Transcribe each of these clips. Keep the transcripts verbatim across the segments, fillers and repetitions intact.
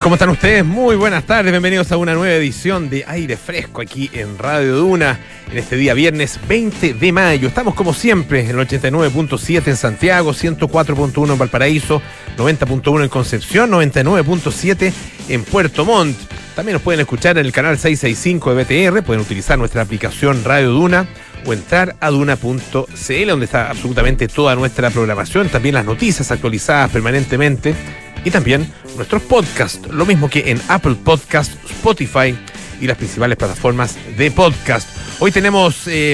¿Cómo están ustedes? Muy buenas tardes, bienvenidos a una nueva edición de Aire Fresco aquí en Radio Duna, en este día viernes veinte de mayo. Estamos como siempre en el ochenta y nueve punto siete en Santiago, ciento cuatro punto uno en Valparaíso, noventa punto uno en Concepción, noventa y nueve punto siete en Puerto Montt. También nos pueden escuchar en el canal seiscientos sesenta y cinco de B T R, pueden utilizar nuestra aplicación Radio Duna o entrar a duna punto c l, donde está absolutamente toda nuestra programación, también las noticias actualizadas permanentemente y también nuestros podcasts, lo mismo que en Apple Podcast, Spotify y las principales plataformas de podcast. Hoy tenemos eh,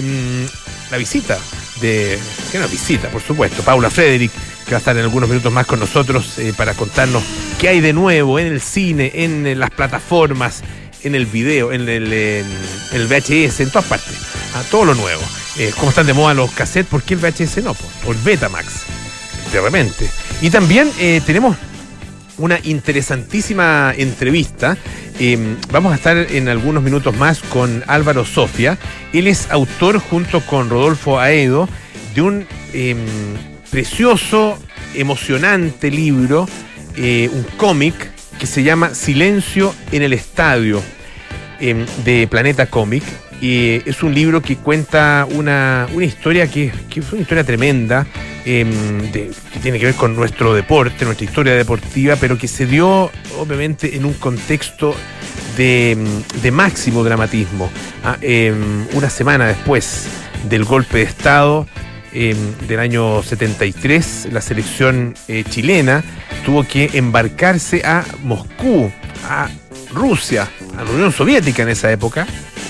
la visita de, ¿qué no visita? Por supuesto, Paula Frederick, que va a estar en algunos minutos más con nosotros eh, para contarnos qué hay de nuevo en el cine, en, en las plataformas, en el video, en el, en el V H S, en todas partes, a todo lo nuevo. Eh, cómo están de moda los cassettes, ¿por qué el V H S no? O el Betamax, de repente. Y también eh, tenemos una interesantísima entrevista. Eh, vamos a estar en algunos minutos más con Álvaro Sofia. Él es autor, junto con Rodolfo Aedo, de un eh, precioso, emocionante libro, eh, un cómic que se llama Silencio en el Estadio, eh, de Planeta Cómic. Eh, es un libro que cuenta una, una historia que, que es una historia tremenda, eh, de, que tiene que ver con nuestro deporte, nuestra historia deportiva, pero que se dio obviamente en un contexto de, de máximo dramatismo. Ah, eh, una semana después del golpe de Estado eh, del año setenta y tres, la selección eh, chilena tuvo que embarcarse a Moscú, a Rusia, a la Unión Soviética en esa época,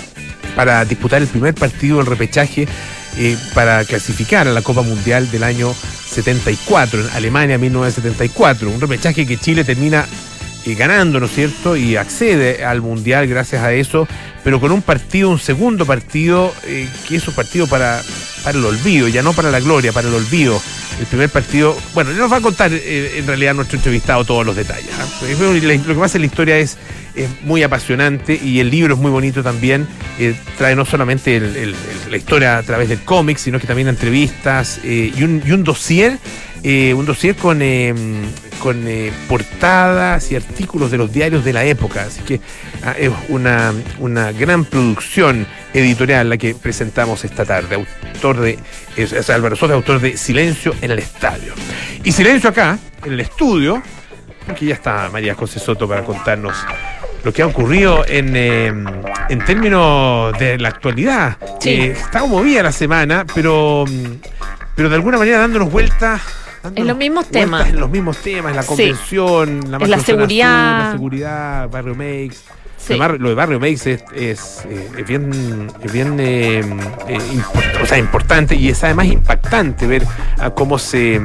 para disputar el primer partido del repechaje eh, para clasificar a la Copa Mundial del año setenta y cuatro, en Alemania mil novecientos setenta y cuatro. Un repechaje que Chile termina eh, ganando, ¿no es cierto? Y accede al Mundial gracias a eso, pero con un partido, un segundo partido, eh, que es un partido para, para el olvido, ya no para la gloria, para el olvido. El primer partido, bueno, nos va a contar eh, en realidad nuestro entrevistado todos los detalles, ¿eh? Lo que pasa en la historia es, es muy apasionante y el libro es muy bonito también. Eh, trae no solamente el, el, el, la historia a través del cómic, sino que también entrevistas eh, y, un, y un dossier, eh, un dossier con, eh, con eh, portadas y artículos de los diarios de la época. Así que ah, es una, una gran producción editorial la que presentamos esta tarde. Autor de, es, es Álvaro Sofia, autor de Silencio en el Estadio. Y silencio acá, en el estudio, porque ya está María José Soto para contarnos lo que ha ocurrido en, eh, en términos de la actualidad. Sí. Eh, está movida la semana, pero, pero de alguna manera dándonos vueltas. En los mismos temas. En los mismos temas, en la convención, sí. la, en la seguridad. Sur, la seguridad, Barrio Meix. Sí. Lo, de Barrio, lo de Barrio Meix es, es, eh, es bien, es bien eh, eh, import, o sea, importante y es además impactante ver a cómo se,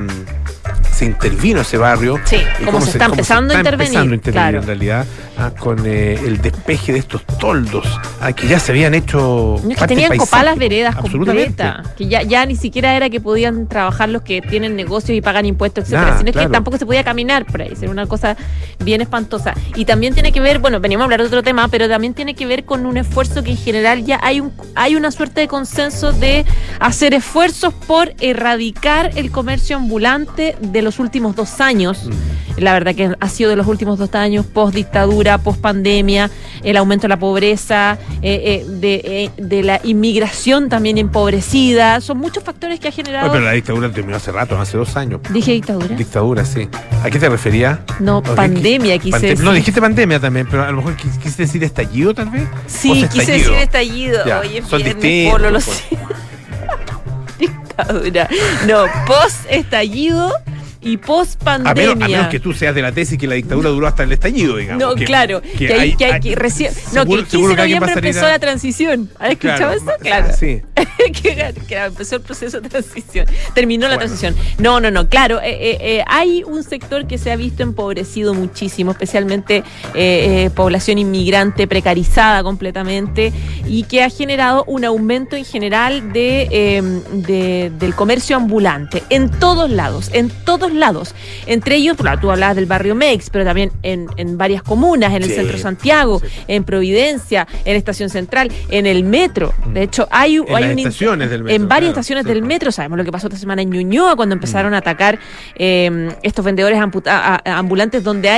se intervino ese barrio. Sí, cómo, cómo se está empezando a intervenir. Empezando a intervenir, claro. En realidad, ah, con eh, el despeje de estos toldos ah, que ya se habían hecho. No, es que tenían copadas las veredas completas. Que ya, ya ni siquiera era que podían trabajar los que tienen negocios y pagan impuestos, etcétera, nah, sino claro. que tampoco se podía caminar por ahí. Era una cosa bien espantosa. Y también tiene que ver, bueno, veníamos a hablar de otro tema, pero también tiene que ver con un esfuerzo que en general ya hay un hay una suerte de consenso de hacer esfuerzos por erradicar el comercio ambulante de los últimos dos años. Mm. La verdad que ha sido de los últimos dos años, post dictadura, post pandemia, el aumento de la pobreza, eh, eh, de, eh, de la inmigración también empobrecida. Son muchos factores que ha generado. Oye, pero la dictadura terminó hace rato, hace dos años. ¿Dije dictadura? Dictadura, sí. ¿A qué te referías? No, pandemia quise Pandem- decir. No, dijiste pandemia también, pero a lo mejor quisiste decir estallido, tal vez. Sí, quise decir estallido. Ya, Oye, son viernes, distintos. Polo, lo sé. Dictadura. No, post estallido y post pandemia. A menos, a menos que tú seas de la tesis que la dictadura duró hasta el estallido, digamos. No, que, claro. Que, que, hay, que, hay, que recién. No, que el quince de noviembre empezó a... la transición. ¿Has escuchado claro, eso? Claro. Sí. que, que empezó el proceso de transición. Terminó la bueno. transición. No, no, no. Claro, eh, eh, hay un sector que se ha visto empobrecido muchísimo, especialmente eh, eh, población inmigrante precarizada completamente y que ha generado un aumento en general de, eh, de del comercio ambulante en todos lados, en todos lados. Entre ellos, claro, tú hablabas del barrio Meix, pero también en, en varias comunas, en el sí, centro de Santiago, sí. en Providencia, en Estación Central, en el metro. De hecho, hay, en hay las un estaciones del metro, en varias claro, estaciones sí. del metro. Sabemos lo que pasó esta semana en Ñuñoa cuando empezaron mm. a atacar eh, estos vendedores amputa- a, a, ambulantes donde hay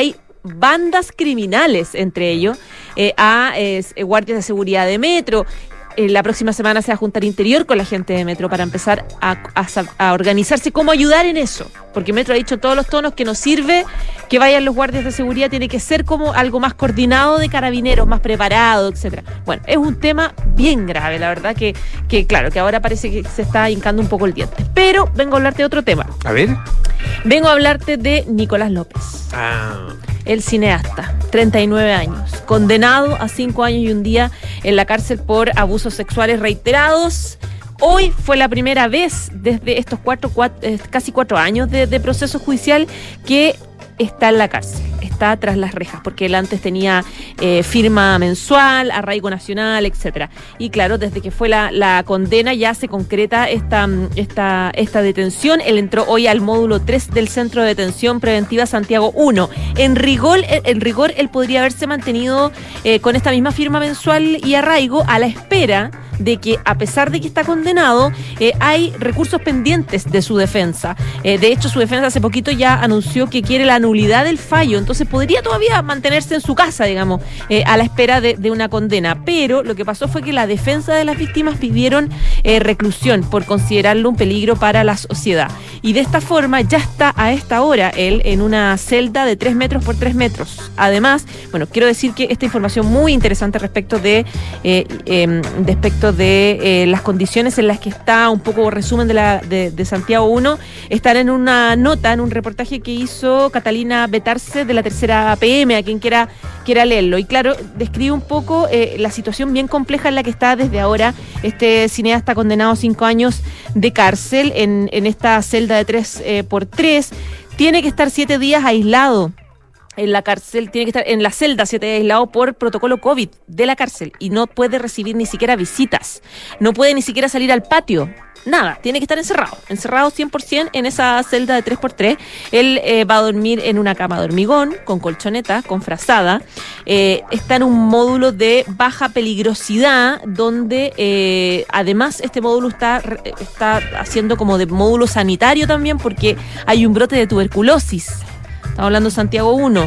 bandas criminales, entre ellos, eh, a eh, guardias de seguridad de metro. Eh, la próxima semana se va a juntar Interior con la gente de Metro para empezar a, a, a organizarse cómo ayudar en eso, porque Metro ha dicho en todos los tonos que no sirve que vayan los guardias de seguridad, tiene que ser como algo más coordinado de carabineros, más preparado, etcétera. Bueno, es un tema bien grave, la verdad que, que claro, que ahora parece que se está hincando un poco el diente, pero vengo a hablarte de otro tema. A ver. Vengo a hablarte de Nicolás López. Ah... El cineasta, treinta y nueve años, condenado a cinco años y un día en la cárcel por abusos sexuales reiterados. Hoy fue la primera vez desde estos cuatro, cuatro, eh, casi cuatro años de, de proceso judicial que está en la cárcel, está tras las rejas, porque él antes tenía eh, firma mensual, arraigo nacional, etcétera. Y claro, desde que fue la, la condena ya se concreta esta, esta, esta detención. Él entró hoy al módulo tres del Centro de Detención Preventiva Santiago uno. En rigor, en rigor él podría haberse mantenido eh, con esta misma firma mensual y arraigo a la espera de que, a pesar de que está condenado, eh, hay recursos pendientes de su defensa. Eh, de hecho, su defensa hace poquito ya anunció que quiere la nulidad del fallo, entonces podría todavía mantenerse en su casa, digamos, eh, a la espera de, de una condena. Pero lo que pasó fue que la defensa de las víctimas pidieron eh, reclusión por considerarlo un peligro para la sociedad. Y de esta forma ya está a esta hora él en una celda de tres metros por tres metros. Además, bueno, quiero decir que esta información muy interesante respecto de eh, eh, respecto de eh, las condiciones en las que está, un poco resumen de, la, de, de Santiago uno, están en una nota, en un reportaje que hizo Catalina Betarse de la Tercera P M, a quien quiera, quiera leerlo. Y claro, describe un poco eh, la situación bien compleja en la que está desde ahora este cineasta condenado a cinco años de cárcel en, en esta celda de tres por tres. Tiene que estar siete días aislado en la cárcel, tiene que estar en la celda siete días aislado por protocolo COVID de la cárcel y no puede recibir ni siquiera visitas, no puede ni siquiera salir al patio, nada, tiene que estar encerrado, encerrado cien por ciento en esa celda de tres por tres. Él eh, va a dormir en una cama de hormigón, con colchoneta, con frazada, eh, está en un módulo de baja peligrosidad, donde eh, además este módulo está, está haciendo como de módulo sanitario también, porque hay un brote de tuberculosis. Estamos hablando de Santiago uno.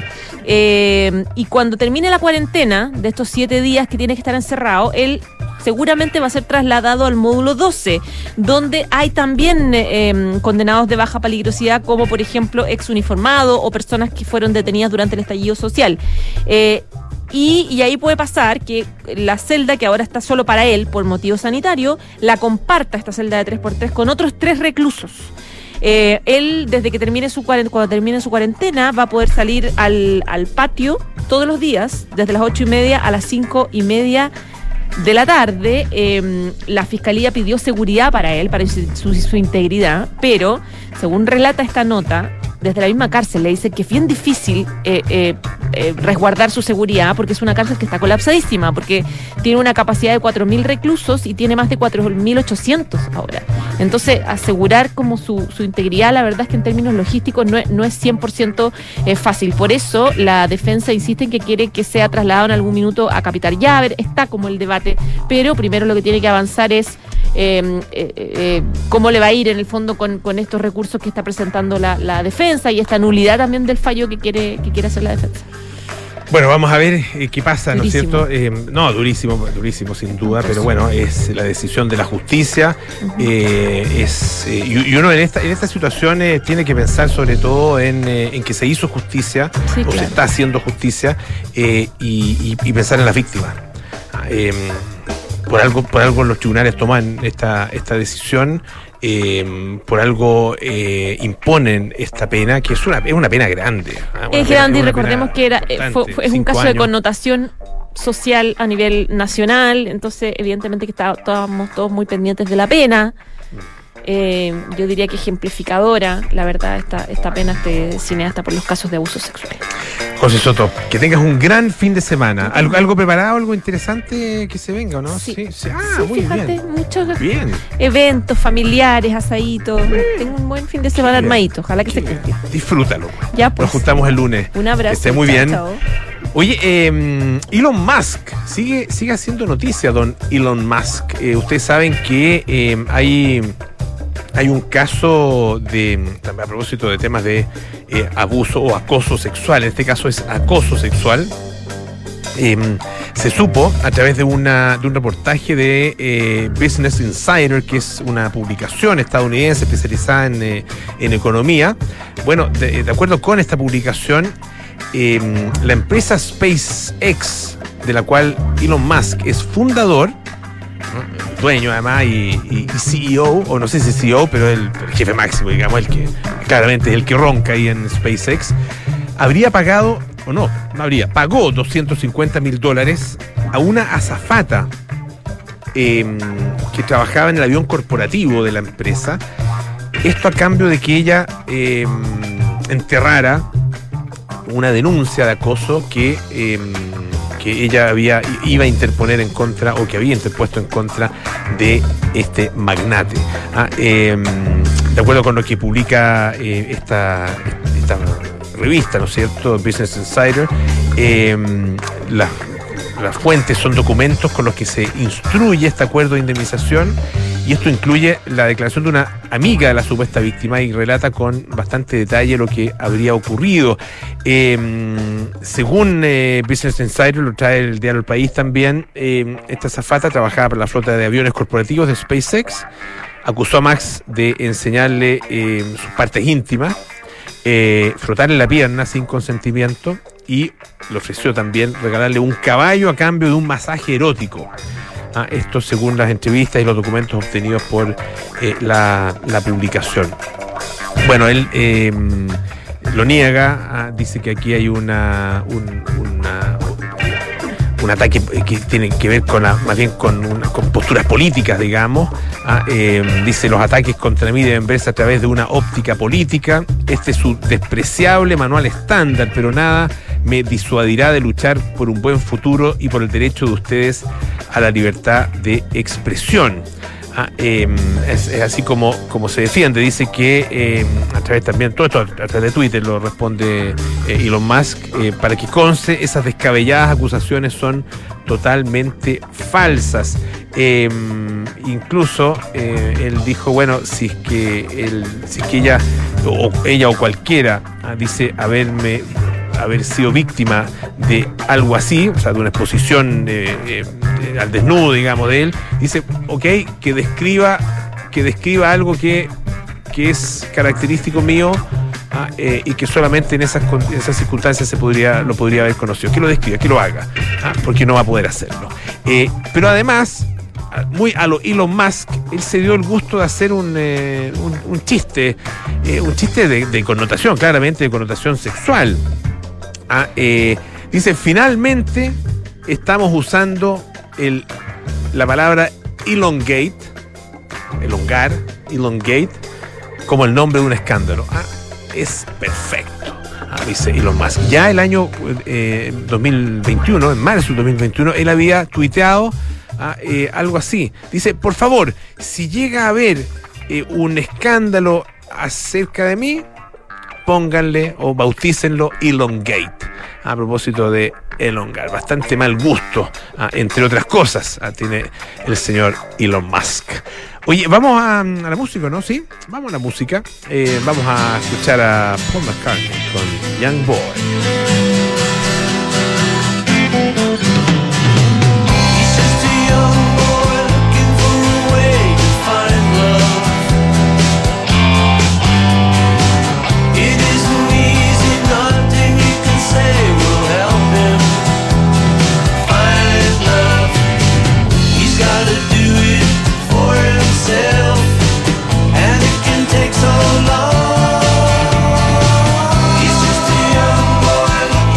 Eh, y cuando termine la cuarentena de estos siete días que tiene que estar encerrado, él seguramente va a ser trasladado al módulo doce, donde hay también eh, condenados de baja peligrosidad, como por ejemplo exuniformados o personas que fueron detenidas durante el estallido social. Eh, Y, y ahí puede pasar que la celda, que ahora está solo para él por motivo sanitario, la comparta, esta celda de tres por tres, con otros tres reclusos. Eh, él, desde que termine su cuando termine su cuarentena, va a poder salir al, al patio todos los días, desde las ocho y media a las cinco y media de la tarde. Eh, la fiscalía pidió seguridad para él, para su, su, su integridad, pero, según relata esta nota, desde la misma cárcel le dicen que es bien difícil eh, eh, eh, resguardar su seguridad, porque es una cárcel que está colapsadísima, porque tiene una capacidad de cuatro mil reclusos y tiene más de cuatro mil ochocientos ahora. Entonces, asegurar como su, su integridad, la verdad es que en términos logísticos no es, no es cien por ciento eh, fácil. Por eso la defensa insiste en que quiere que sea trasladado en algún minuto a Capital Llave. Está como el debate, pero primero lo que tiene que avanzar es eh, eh, eh, cómo le va a ir en el fondo con, con estos recursos que está presentando la, la defensa y esta nulidad también del fallo que quiere, que quiere hacer la defensa. Bueno, vamos a ver eh, qué pasa, Durísimo. ¿no es cierto? Eh, no, durísimo, durísimo sin duda, pero bueno, es la decisión de la justicia. Uh-huh. eh, es eh, y, y uno en esta en estas situaciones tiene que pensar sobre todo en, eh, en que se hizo justicia, sí, o claro. se está haciendo justicia, eh, y, y, y pensar en las víctimas. Eh, por algo, por algo los tribunales toman esta, esta decisión. Eh, por algo eh, imponen esta pena, que es una, es una pena grande. ¿eh? Una es pena, grande, y recordemos que era fue, fue, es un caso años. de connotación social a nivel nacional, entonces evidentemente que está, estábamos todos muy pendientes de la pena. Eh, yo diría que ejemplificadora, la verdad, esta, esta pena este cineasta por los casos de abusos sexuales. José Soto, que tengas un gran fin de semana. ¿Algo, algo preparado, algo interesante que se venga o no? Sí, sí, sí. Ah, sí, muy fíjate, bien. muchos bien. eventos familiares, asaditos. Tengo un buen fin de semana bien. armadito, ojalá que Qué se cumpla. Disfrútalo. Ya, pues. Nos juntamos el lunes. Un abrazo. Que esté muy chao, bien. Chao. Oye, eh, Elon Musk, sigue, sigue haciendo noticia, don Elon Musk. Eh, ustedes saben que eh, hay... hay un caso de, a propósito de temas de eh, abuso o acoso sexual, en este caso es acoso sexual. Eh, se supo a través de, una, de un reportaje de eh, Business Insider, que es una publicación estadounidense especializada en, eh, en economía. Bueno, de, de acuerdo con esta publicación, eh, la empresa SpaceX, de la cual Elon Musk es fundador, ¿no?, dueño además y, y, y C E O, o no sé si C E O, pero el, el jefe máximo, digamos, el que claramente es el que ronca ahí en SpaceX, habría pagado, o no, no habría, pagó doscientos cincuenta mil dólares a una azafata eh, que trabajaba en el avión corporativo de la empresa. Esto a cambio de que ella eh, enterrara una denuncia de acoso que, eh, que ella había, iba a interponer en contra, o que había interpuesto en contra de este magnate. Ah, eh, de acuerdo con lo que publica eh, esta, esta revista, ¿no es cierto?, Business Insider, eh, las, las fuentes son documentos con los que se instruye este acuerdo de indemnización, y esto incluye la declaración de una amiga de la supuesta víctima y relata con bastante detalle lo que habría ocurrido. Eh, según eh, Business Insider, lo trae el diario El País también, eh, esta azafata trabajaba para la flota de aviones corporativos de SpaceX, acusó a Max de enseñarle eh, sus partes íntimas, Eh, frotarle la pierna sin consentimiento, y le ofreció también regalarle un caballo a cambio de un masaje erótico. Ah, esto según las entrevistas y los documentos obtenidos por eh, la, la publicación. Bueno, él eh, lo niega, ah, dice que aquí hay una, un, una un ataque que tiene que ver con la, más bien con, una, con posturas políticas, digamos. Ah, eh, dice: los ataques contra mí deben verse a través de una óptica política. Este es su despreciable manual estándar, pero nada me disuadirá de luchar por un buen futuro y por el derecho de ustedes a la libertad de expresión. Ah, eh, es, es así como, como se defiende. Dice que eh, a través también, todo esto a través de Twitter lo responde eh, Elon Musk, eh, para que conste, esas descabelladas acusaciones son totalmente falsas. Eh, incluso eh, él dijo, bueno, si es que él, si es que ella o ella o cualquiera ah, dice haberme haber sido víctima de algo así, o sea, de una exposición eh, eh, al desnudo, digamos, de él, dice, ok, que describa, que describa algo que, que es característico mío, ah, eh, y que solamente en esas, en esas circunstancias se podría, lo podría haber conocido. Que lo describa, que lo haga, ah, porque no va a poder hacerlo. Eh, pero además, muy a lo Elon Musk, él se dio el gusto de hacer un, eh, un, un chiste, eh, un chiste de, de connotación, claramente de connotación sexual. Ah, eh, dice, finalmente estamos usando el, la palabra elongate, elongar, elongate, como el nombre de un escándalo. Ah, es perfecto, ah, dice Elon Musk. Ya el año eh, dos mil veintiuno, en marzo de dos mil veintiuno, él había tuiteado ah, eh, algo así. Dice, por favor, si llega a haber eh, un escándalo acerca de mí, pónganle o bautícenlo Elongate, a propósito de elongar. Bastante mal gusto, ah, entre otras cosas, ah, tiene el señor Elon Musk. Oye, vamos a, a la música, ¿no? ¿Sí? Vamos a la música. Eh, vamos a escuchar a Paul McCartney con Young Boy. Take so long. He's just a young boy.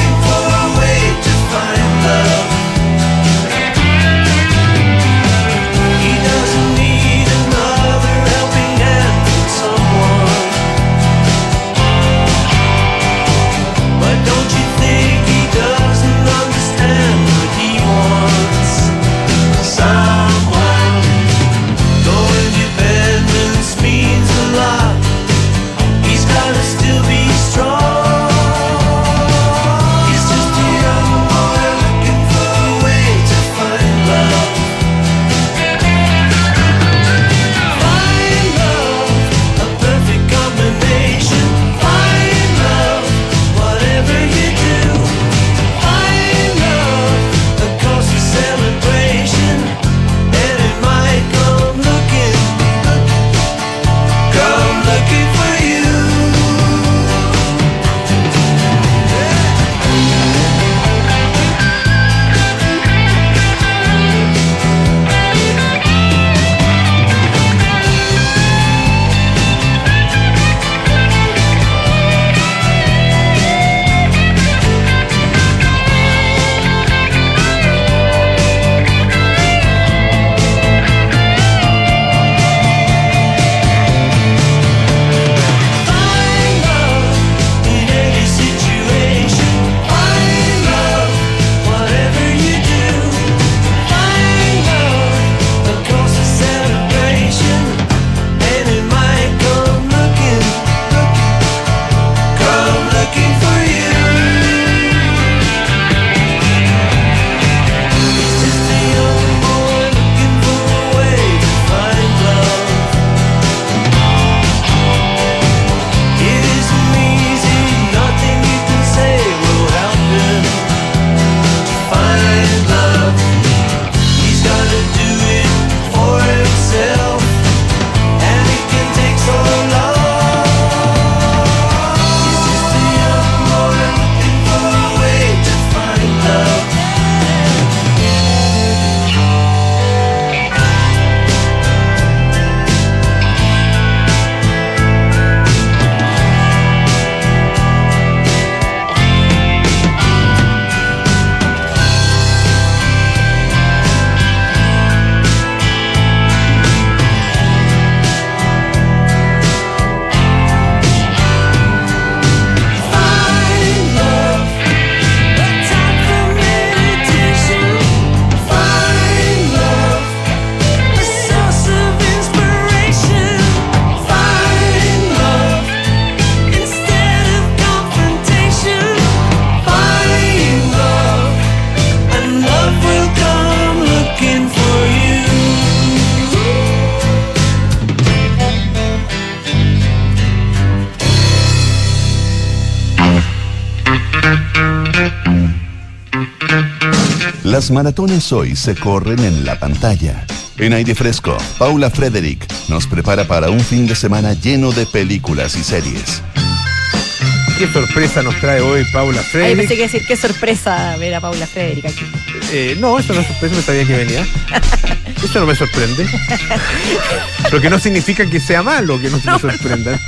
Las maratones hoy se corren en la pantalla. En Aire Fresco, Paula Frederick nos prepara para un fin de semana lleno de películas y series. ¿Qué sorpresa nos trae hoy Paula Frederick? Ahí pensé que decir qué sorpresa ver a Paula Frederick aquí. Eh, no, eso no es sorpresa, no sabía que venía. Eso no me sorprende. Lo que no significa que sea malo que no se no. me sorprenda.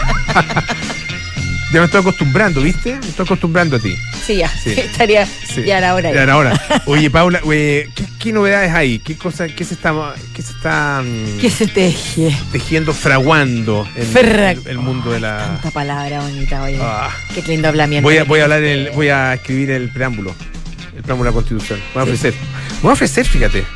Ya me estoy acostumbrando, ¿viste? Me estoy acostumbrando a ti. Sí, ya. Sí. Estaría sí. ya era hora. Ya era hora. Oye, Paula, ¿qué, ¿qué novedades hay? ¿Qué cosa, qué se está, qué se está ¿Qué se teje? tejiendo, fraguando en Fra- el, el mundo de la... Tanta palabra bonita, oye. Ah. Qué lindo hablamiento. Voy a, voy a hablar el, voy a escribir el preámbulo. El preámbulo de la Constitución. Voy a ofrecer. Sí. Voy a ofrecer, fíjate.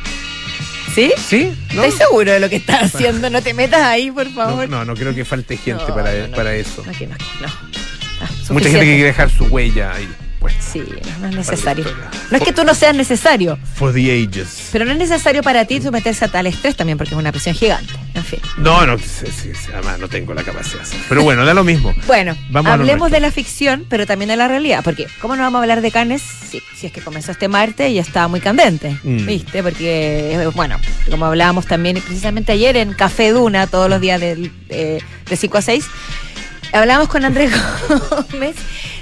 ¿Sí? ¿Sí? ¿No? ¿Estás seguro de lo que estás haciendo? No te metas ahí, por favor. No, no, no creo que falte gente no, para, no, no, para eso. No, no, no. Ah, mucha gente que quiere dejar su huella ahí. Pues, sí, no, no es necesario. No es que tú no seas necesario. For the ages. Pero no es necesario para ti someterse a tal estrés también, porque es una presión gigante. En fin. No, no, sí, sí, además no tengo la capacidad de hacerlo. Pero bueno, da lo mismo. Bueno, vamos hablemos de la ficción, pero también de la realidad. Porque, ¿cómo no vamos a hablar de Cannes? Sí, si es que comenzó este martes y está muy candente. Mm. ¿Viste? Porque, bueno, como hablábamos también precisamente ayer en Café Duna, todos los días de, de, de cinco a seis, hablábamos con Andrés Gómez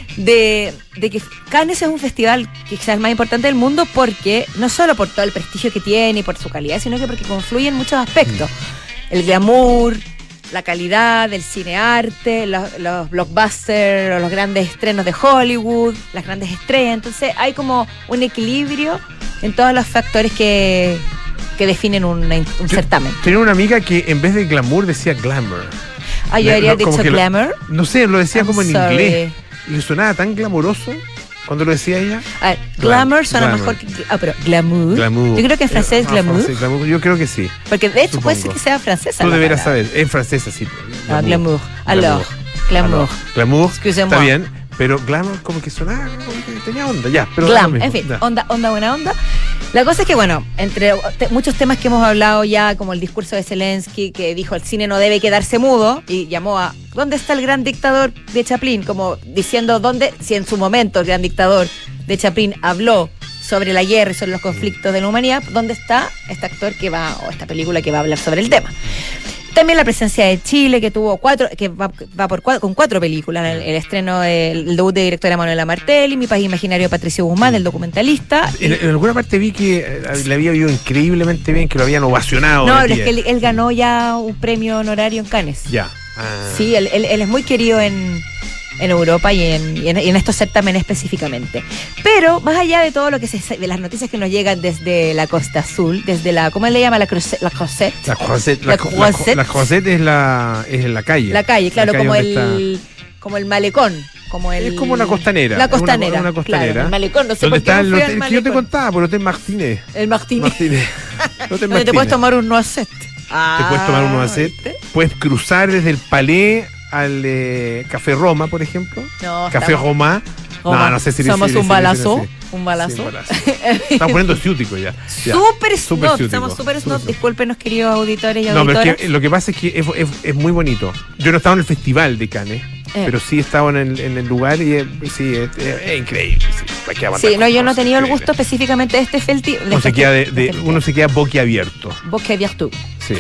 de, de que Cannes es un festival quizás el más importante del mundo porque no solo por todo el prestigio que tiene y por su calidad, sino que porque confluye en muchos aspectos. El glamour, la calidad del cinearte, los, los blockbusters, los grandes estrenos de Hollywood, las grandes estrellas. Entonces hay como un equilibrio en todos los factores que, que definen un, un Yo, certamen. Tenía una amiga que en vez de glamour decía glamour. Ah, yo habría dicho glamour. Lo, no sé, lo decía I'm como en sorry. inglés. Y le sonaba tan glamoroso cuando lo decía ella. A ver, glamour suena glamour. mejor que... Ah, pero glamour. glamour. Yo creo que en francés es glamour. Ah, glamour. Yo creo que sí. Porque de hecho supongo. Puede ser que sea francesa. Tú deberás saber. En francesa sí. Glamour. Ah, glamour. Alors, glamour. Glamour. Está bien. Pero glamour como que sonaba, como que tenía onda, ya. Pero Glam, en fin, ya. onda, onda, buena onda. La cosa es que, bueno, entre te, muchos temas que hemos hablado ya, como el discurso de Zelensky, que dijo el cine no debe quedarse mudo, y llamó a ¿dónde está el gran dictador de Chaplin? Como diciendo, ¿dónde? Si en su momento el gran dictador de Chaplin habló sobre la guerra y sobre los conflictos de la humanidad, ¿dónde está este actor que va, o esta película que va a hablar sobre el tema? También la presencia de Chile, que tuvo cuatro, que va, va por cuatro, con cuatro películas, el, el estreno del debut de directora Manuela Martelli, Mi País Imaginario de Patricio Guzmán, el documentalista. En, en alguna parte vi que le había ido increíblemente bien, que lo habían ovacionado. No, es que él, él ganó ya un premio honorario en Cannes. Ya. Ah. Sí, él, él, él es muy querido en, en Europa y en, y, en, y en estos certámenes específicamente. Pero más allá de todo lo que se, de las noticias que nos llegan desde la Costa Azul, desde la, ¿cómo le llama? La Crozet. La Crozet. La Crozet. La, la, la, la Crozet es la es en la calle. La calle, claro, la calle como el está... como el malecón. Como el, es como la costanera. La costanera. Una, una costanera. Claro, el malecón, no sé por qué. Está el hotel, que yo te contaba, por el Hotel Martínez. El Martínez. Martínez. Hotel Martínez. Te puedes tomar un noisette. Ah, te puedes tomar un noisette. Puedes cruzar desde el Palais al eh, Café Roma, por ejemplo. No, Café Roma. Roma. No, no sé si somos si un, si balazo, si un balazo. Sí, un balazo. Estamos poniendo ciútico ya. ya. Súper snob, estamos súper snob. Discúlpenos, queridos auditores y auditoras. No, pero es que lo que pasa es que es, es, es muy bonito. Yo no he estado en el festival de Cannes, eh. pero sí he estado en el, en el lugar y, y sí, es, es, es increíble. Sí, sí no, yo no he tenido el gusto específicamente de este festival. Uno, se queda de, de, uno se queda boquiabierto. Boquiabierto. Sí.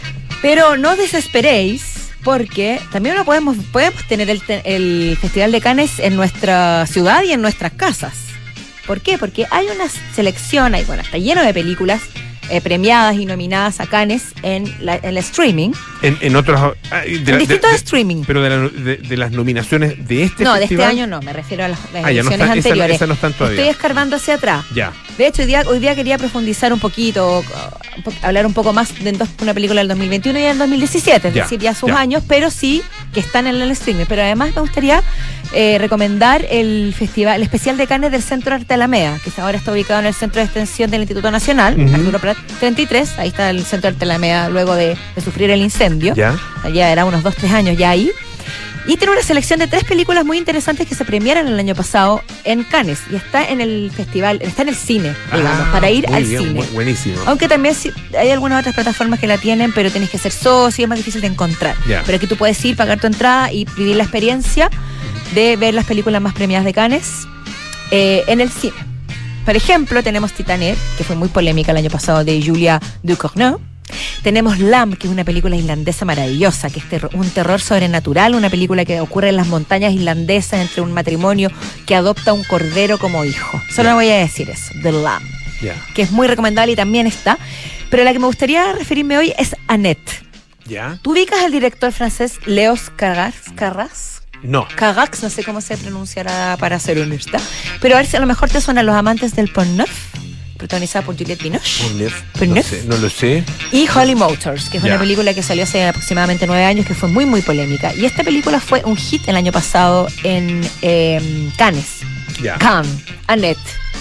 Pero no desesperéis, porque también no podemos, podemos tener el, el Festival de Cannes en nuestra ciudad y en nuestras casas. ¿Por qué? Porque hay una selección, hay, bueno, está lleno de películas eh, premiadas y nominadas a Cannes en, la, en el streaming. En, en otros... Ah, de en la, distintos de, streaming. Pero de, la, de, de las nominaciones de este no, festival... No, de este año no, me refiero a las, las ah, ediciones no está, anteriores. Esa, esa no están todavía. Estoy escarbando hacia atrás. Ya. De hecho, hoy día, hoy día quería profundizar un poquito, un po- hablar un poco más de dos, una película del dos mil veintiuno y del dos mil diecisiete, es ya, decir, ya sus ya. años, pero sí que están en el streaming. Pero además me gustaría eh, recomendar el festival, el especial de Cannes del Centro Arte Alameda, que ahora está ubicado en el Centro de Extensión del Instituto Nacional, uh-huh. Arturo Prat treinta y tres, ahí está el Centro Arte Alameda luego de, de sufrir el incendio. Ya. Ya era unos dos, tres años ya ahí. Y tiene una selección de tres películas muy interesantes que se premiaron el año pasado en Cannes. Y está en el festival, está en el cine, digamos, ah, para ir al bien, cine. Buenísimo. Aunque también hay algunas otras plataformas que la tienen, pero tenés que ser socio, es más difícil de encontrar. Yeah. Pero aquí tú puedes ir, pagar tu entrada y vivir la experiencia de ver las películas más premiadas de Cannes eh, en el cine. Por ejemplo, tenemos Titanic, que fue muy polémica el año pasado, de Julia Ducournau. Tenemos Lamb, que es una película islandesa maravillosa, que es ter- un terror sobrenatural, una película que ocurre en las montañas islandesas entre un matrimonio que adopta un cordero como hijo. Solo yeah. voy a decir eso, The Lamb, yeah. que es muy recomendable y también está. Pero la que me gustaría referirme hoy es Annette. ¿Ya? ¿Tú ubicas al director francés Léos Carax? Carax? No. Carax, no sé cómo se pronunciará para ser honesta. Pero a ver si a lo mejor te suenan Los amantes del Pont Neuf, protagonizada por Juliette Binoche. No, sé, no lo sé. Y Holy Motors, que es ya. una película que salió hace aproximadamente nueve años, que fue muy, muy polémica. Y esta película fue un hit el año pasado en eh, Cannes. Ya. Cannes, Annette.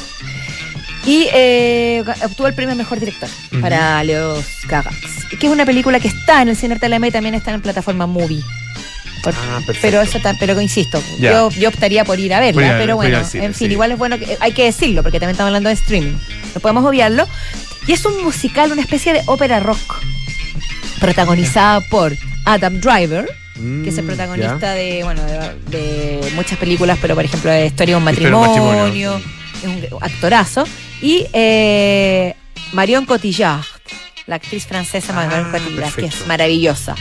Y eh, obtuvo el premio al mejor director uh-huh. para Léos Carax, que es una película que está en el Cine Arte Alameda y también está en plataforma Movie. Por, ah, pero eso pero insisto, yeah. yo, yo optaría por ir a verla, a, pero bueno, cine, en fin, sí. igual es bueno que hay que decirlo, porque también estamos hablando de streaming, no podemos obviarlo. Y es un musical, una especie de ópera rock, protagonizada yeah. por Adam Driver, mm, que es el protagonista yeah. de, bueno, de, de muchas películas, pero por ejemplo de Historia de un matrimonio, matrimonio. Es un actorazo. Y eh, Marion Cotillard, la actriz francesa ah, Marion Cotillard, perfecto. que es maravillosa.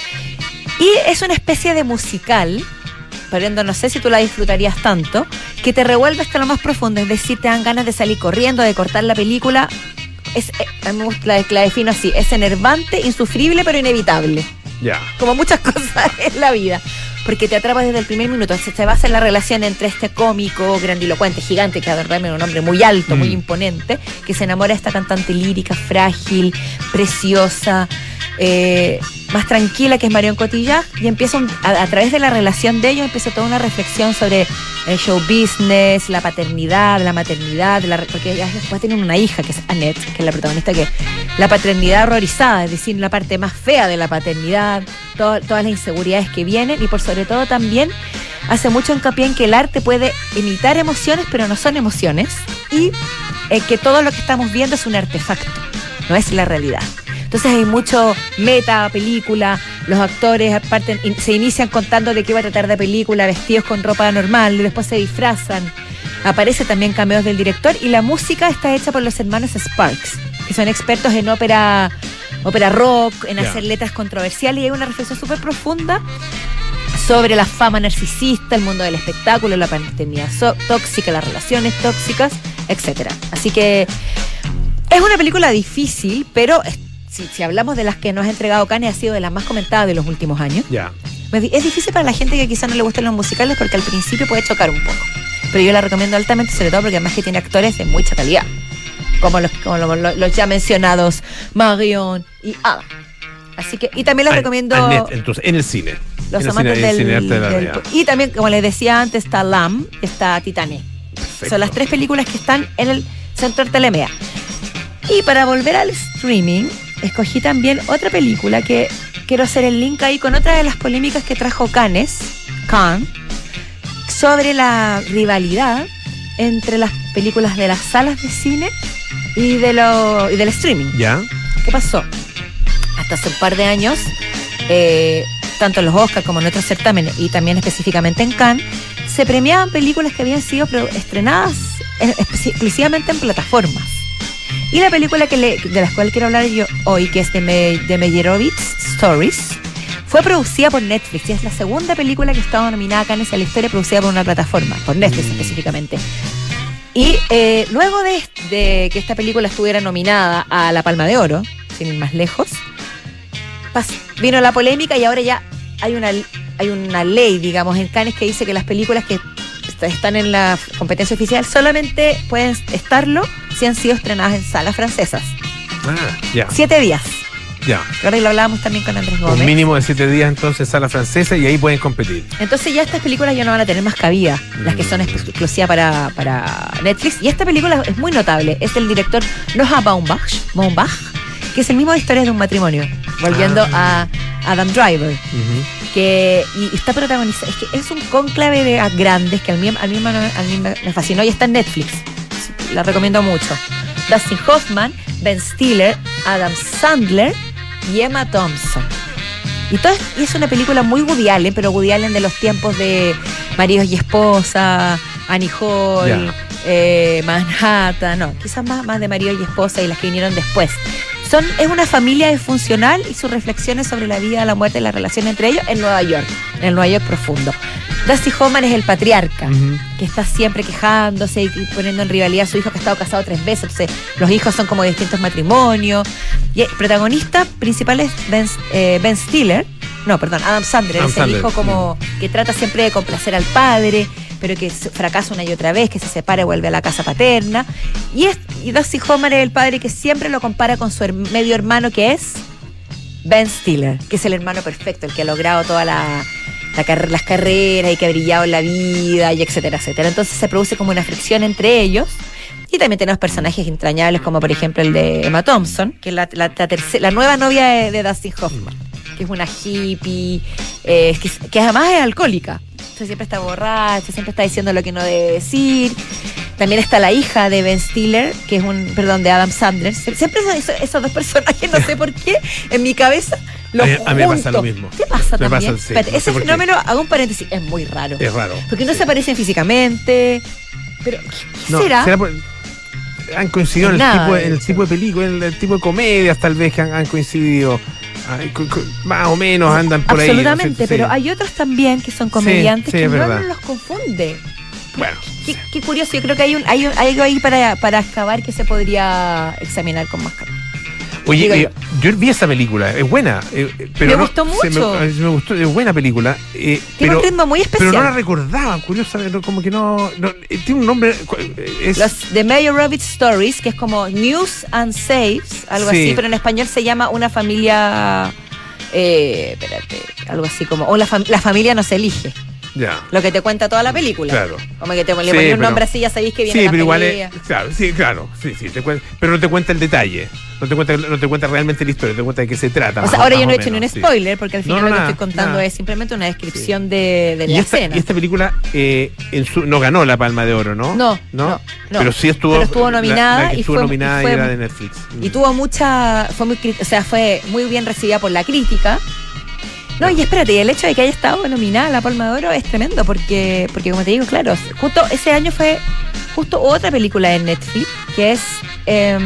Y es una especie de musical, pero no sé si tú la disfrutarías tanto, que te revuelve hasta lo más profundo, es decir, te dan ganas de salir corriendo, de cortar la película. Es, eh, me gusta, la, la defino así, es enervante, insufrible, pero inevitable. Ya. Yeah. Como muchas cosas en la vida. Porque te atrapa desde el primer minuto. Se, se basa en la relación entre este cómico, grandilocuente, gigante, que además es un hombre muy alto, mm. muy imponente, que se enamora de esta cantante lírica, frágil, preciosa, eh, más tranquila, que es Marion Cotillard, y empieza un, a, a través de la relación de ellos empieza toda una reflexión sobre el show business, la paternidad, la maternidad, la, porque ellas después tienen una hija que es Annette, que es la protagonista, que la paternidad horrorizada, es decir, la parte más fea de la paternidad, todo, todas las inseguridades que vienen, y por sobre todo también hace mucho hincapié en que el arte puede imitar emociones, pero no son emociones, y eh, que todo lo que estamos viendo es un artefacto, no es la realidad. Entonces hay mucho meta, película, los actores aparte se inician contando de qué va a tratar de película, vestidos con ropa normal, y después se disfrazan. Aparece también cameos del director, y la música está hecha por los hermanos Sparks, que son expertos en ópera, ópera rock, en yeah. hacer letras controversiales, y hay una reflexión súper profunda sobre la fama narcisista, el mundo del espectáculo, la paternidad so- tóxica, las relaciones tóxicas, etcétera. Así que es una película difícil, pero Si, si hablamos de las que nos ha entregado Cannes, ha sido de las más comentadas de los últimos años. Ya. Yeah. Es difícil para la gente que quizá no le gusten los musicales porque al principio puede chocar un poco. Pero yo la recomiendo altamente, sobre todo porque además que tiene actores de mucha calidad. Como los, como los, los, los ya mencionados Marion y Ada. Así que, y también les An- recomiendo... Annette, entonces, en el cine. Los en amantes el cine, del, el cine de del... Y también, como les decía antes, está Lamb, está Titanic. Perfecto. Son las tres películas que están en el Centro Arte Alameda. Y para volver al streaming, escogí también otra película que quiero hacer el link ahí con otra de las polémicas que trajo Cannes, Cannes, sobre la rivalidad entre las películas de las salas de cine y, de lo, y del streaming. ¿Ya? ¿Qué pasó? Hasta hace un par de años, eh, tanto en los Oscars como en otros certámenes, y también específicamente en Cannes, se premiaban películas que habían sido estrenadas exclusivamente en plataformas. Y la película que le, de la cual quiero hablar yo hoy, que es de, Me, de Meyerowitz Stories, fue producida por Netflix, y es la segunda película que estaba nominada a Cannes en la historia, producida por una plataforma, por Netflix mm. específicamente. Y eh, luego de, de que esta película estuviera nominada a la Palma de Oro, sin ir más lejos, pas, vino la polémica, y ahora ya hay una, hay una ley, digamos, en Cannes que dice que las películas que están en la competencia oficial solamente pueden estarlo si han sido estrenadas en salas francesas. Ah, ya. Siete días. Ya. Ahora lo hablábamos también con Andrés Gómez. Un mínimo de siete días entonces sala francesa, y ahí pueden competir. Entonces ya estas películas ya no van a tener más cabida, mm. las que son exclusivas para, para Netflix. Y esta película es muy notable. Es del director Noah Baumbach, Baumbach, que es el mismo de Historias de un matrimonio, volviendo ah. a Adam Driver. Uh-huh. Que y está protagonizado, es que es un cónclave de grandes que a mí, a mí, a mí me fascinó, y está en Netflix, la recomiendo mucho. Dustin Hoffman, Ben Stiller, Adam Sandler y Emma Thompson. Y, todo, y es una película muy Woody Allen, pero Woody Allen de los tiempos de Maridos y Esposa, Annie Hall, yeah. eh, Manhattan, no, quizás más, más de marido y esposa y las que vinieron después. Son, es una familia disfuncional y sus reflexiones sobre la vida, la muerte y la relación entre ellos en Nueva York, en el Nueva York profundo. Dusty Hoffman es el patriarca, uh-huh. que está siempre quejándose y poniendo en rivalidad a su hijo que ha estado casado tres veces. Entonces, los hijos son como de distintos matrimonios. Y el protagonista principal es Ben, eh, Ben Stiller, no, perdón, Adam Sandler, Adam es el Sandler, hijo como sí. que trata siempre de complacer al padre, pero que fracasa una y otra vez, que se separa y vuelve a la casa paterna. Y, es, y Dusty Hoffman es el padre que siempre lo compara con su her- medio hermano, que es Ben Stiller, que es el hermano perfecto, el que ha logrado toda la... La car- las carreras y que ha brillado en la vida y etcétera, etcétera. Entonces se produce como una fricción entre ellos y también tenemos personajes entrañables como por ejemplo el de Emma Thompson, que es la, la, la, terce- la nueva novia de, de Dustin Hoffman, que es una hippie, eh, que, que además es alcohólica. Entonces siempre está borracha, siempre está diciendo lo que no debe decir. También está la hija de Ben Stiller, que es un, perdón, de Adam Sandler. Siempre son esos, esos dos personajes, no sé por qué, en mi cabeza los junto. A mí me pasa lo mismo. ¿Qué pasa me también? Pasa, sí, Espérate, no ese fenómeno, hago un paréntesis, es muy raro. Es raro. Porque no sí. se parecen físicamente, pero ¿qué, qué no, será? será por, han coincidido en el, Nada tipo, de en el tipo de película, en el tipo de comedias tal vez que han, han coincidido. Ay, co, co, más o menos andan por Absolutamente, ahí. Absolutamente, ¿no? pero sí. hay otros también que son comediantes sí, sí, que no verdad. los confunde. Bueno. Qué, qué curioso, yo creo que hay, un, hay, un, hay algo ahí para, para excavar que se podría examinar con más calma. Oye, eh, yo vi esa película, es buena. Eh, pero me no, gustó mucho. Me, me gustó, es buena película. Eh, tiene pero, un ritmo muy especial. Pero no la recordaba, curiosamente, como que no, no. Tiene un nombre. Es... Los The Mayor Rabbit Stories, que es como News and Saves, algo sí. así, pero en español se llama Una familia. Eh, espérate, algo así como. O la, fam- la familia no se elige. Ya. Lo que te cuenta toda la película. Claro. Como que te le sí, ponía un pero, nombre así, ya sabéis que viene sí, la pero igual pelea. es, claro, sí, claro, sí, sí, te cuenta, pero no te cuenta el detalle. No te cuenta, no te cuenta realmente la historia, te cuenta de qué se trata. O sea, ahora yo no he hecho ni un spoiler, sí. porque al final no, no, lo que nada, estoy contando nada. es simplemente una descripción sí. de, de la y esta, escena. Y esta película eh, en su, no ganó la Palma de Oro, ¿no? No, no, no, no. Pero sí estuvo, pero estuvo nominada la, la que y estuvo fue nominada y, fue, y era de Netflix. Y tuvo mucha, fue muy, o sea, fue muy bien recibida por la crítica. No, y espérate, y el hecho de que haya estado nominada a la Palma de Oro es tremendo, porque, porque como te digo, claro, justo ese año fue justo otra película en Netflix, que es, eh,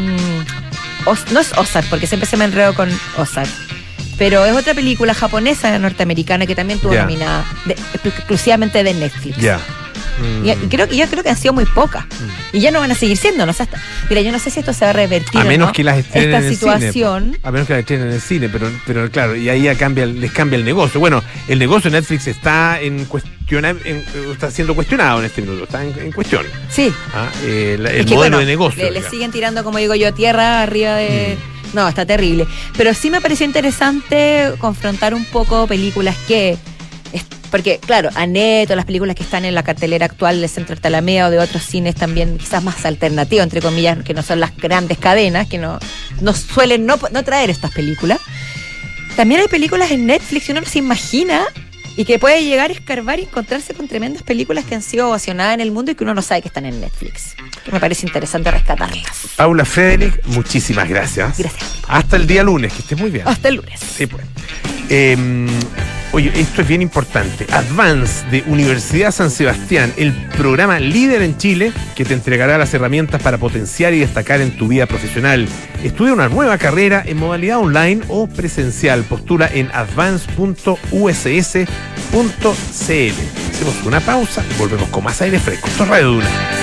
Os, no es Ozark, porque siempre se me enredo con Ozark, pero es otra película japonesa norteamericana que también tuvo yeah. nominada de, exclusivamente de Netflix. Ya. Yeah. Mm. Y, y creo que yo creo que han sido muy pocas. Mm. Y ya no van a seguir siendo, ¿no? O sea, hasta, mira, yo no sé si esto se va a revertir. A menos ¿no? que las estrenen Esta en situación. el cine. A menos que las estrenen en el cine, pero, pero claro, y ahí ya cambia, les cambia el negocio. Bueno, el negocio de Netflix está en cuestiona, en, está siendo cuestionado en este minuto, está en, en cuestión. Sí. Ah, eh, la, el es que, modelo bueno, de negocio. Le, le siguen tirando, como digo yo, tierra arriba de. Mm. No, está terrible. Pero sí me pareció interesante confrontar un poco películas que. Porque, claro, Annette o las películas que están en la cartelera actual del Centro Altalamea o de otros cines también quizás más alternativos, entre comillas, que no son las grandes cadenas, que no, no suelen no, no traer estas películas. También hay películas en Netflix y uno no se imagina y que puede llegar a escarbar y encontrarse con tremendas películas que han sido ovacionadas en el mundo y que uno no sabe que están en Netflix. Que me parece interesante rescatarlas. Paula Frederick, muchísimas gracias. Gracias. Hasta el día lunes, que estés muy bien. Hasta el lunes. Sí, pues. Eh, Oye, esto es bien importante. Advance de Universidad San Sebastián, el programa líder en Chile que te entregará las herramientas para potenciar y destacar en tu vida profesional. Estudia una nueva carrera en modalidad online o presencial. Postula en advance punto u s s punto c l. Hacemos una pausa y volvemos con más aire fresco. Esto es Radio Duna.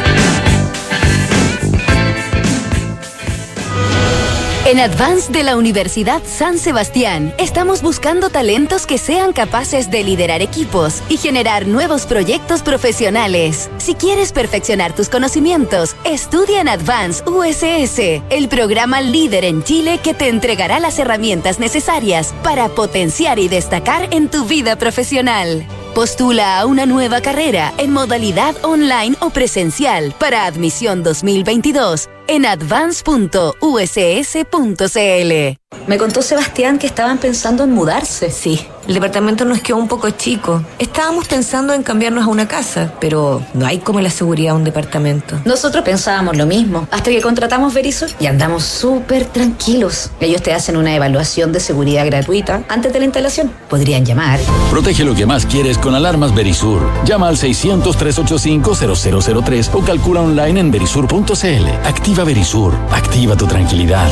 En Advance de la Universidad San Sebastián, estamos buscando talentos que sean capaces de liderar equipos y generar nuevos proyectos profesionales. Si quieres perfeccionar tus conocimientos, estudia en Advance U S S, el programa líder en Chile que te entregará las herramientas necesarias para potenciar y destacar en tu vida profesional. Postula a una nueva carrera en modalidad online o presencial para admisión dos mil veintidós en advance punto u s s punto c l. Me contó Sebastián que estaban pensando en mudarse. Sí, el departamento nos quedó un poco chico. Estábamos pensando en cambiarnos a una casa, pero no hay como la seguridad de un departamento. Nosotros pensábamos lo mismo, hasta que contratamos Verisur y andamos súper tranquilos. Ellos te hacen una evaluación de seguridad gratuita antes de la instalación. Podrían llamar. Protege lo que más quieres con alarmas Verisur. Llama al seiscientos, trescientos ochenta y cinco, cero cero cero tres o calcula online en verisur punto c l. Activa Verisur. Activa tu tranquilidad.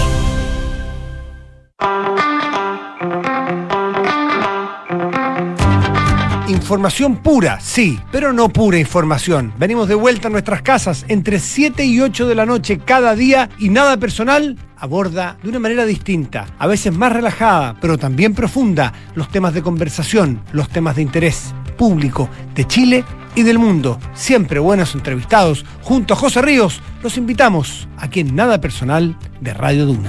Información pura, sí, pero no pura información. Venimos de vuelta a nuestras casas entre siete y ocho de la noche cada día y Nada Personal aborda de una manera distinta, a veces más relajada, pero también profunda, los temas de conversación, los temas de interés público de Chile y del mundo. Siempre buenos entrevistados. Junto a José Ríos, los invitamos aquí en Nada Personal de Radio Duna.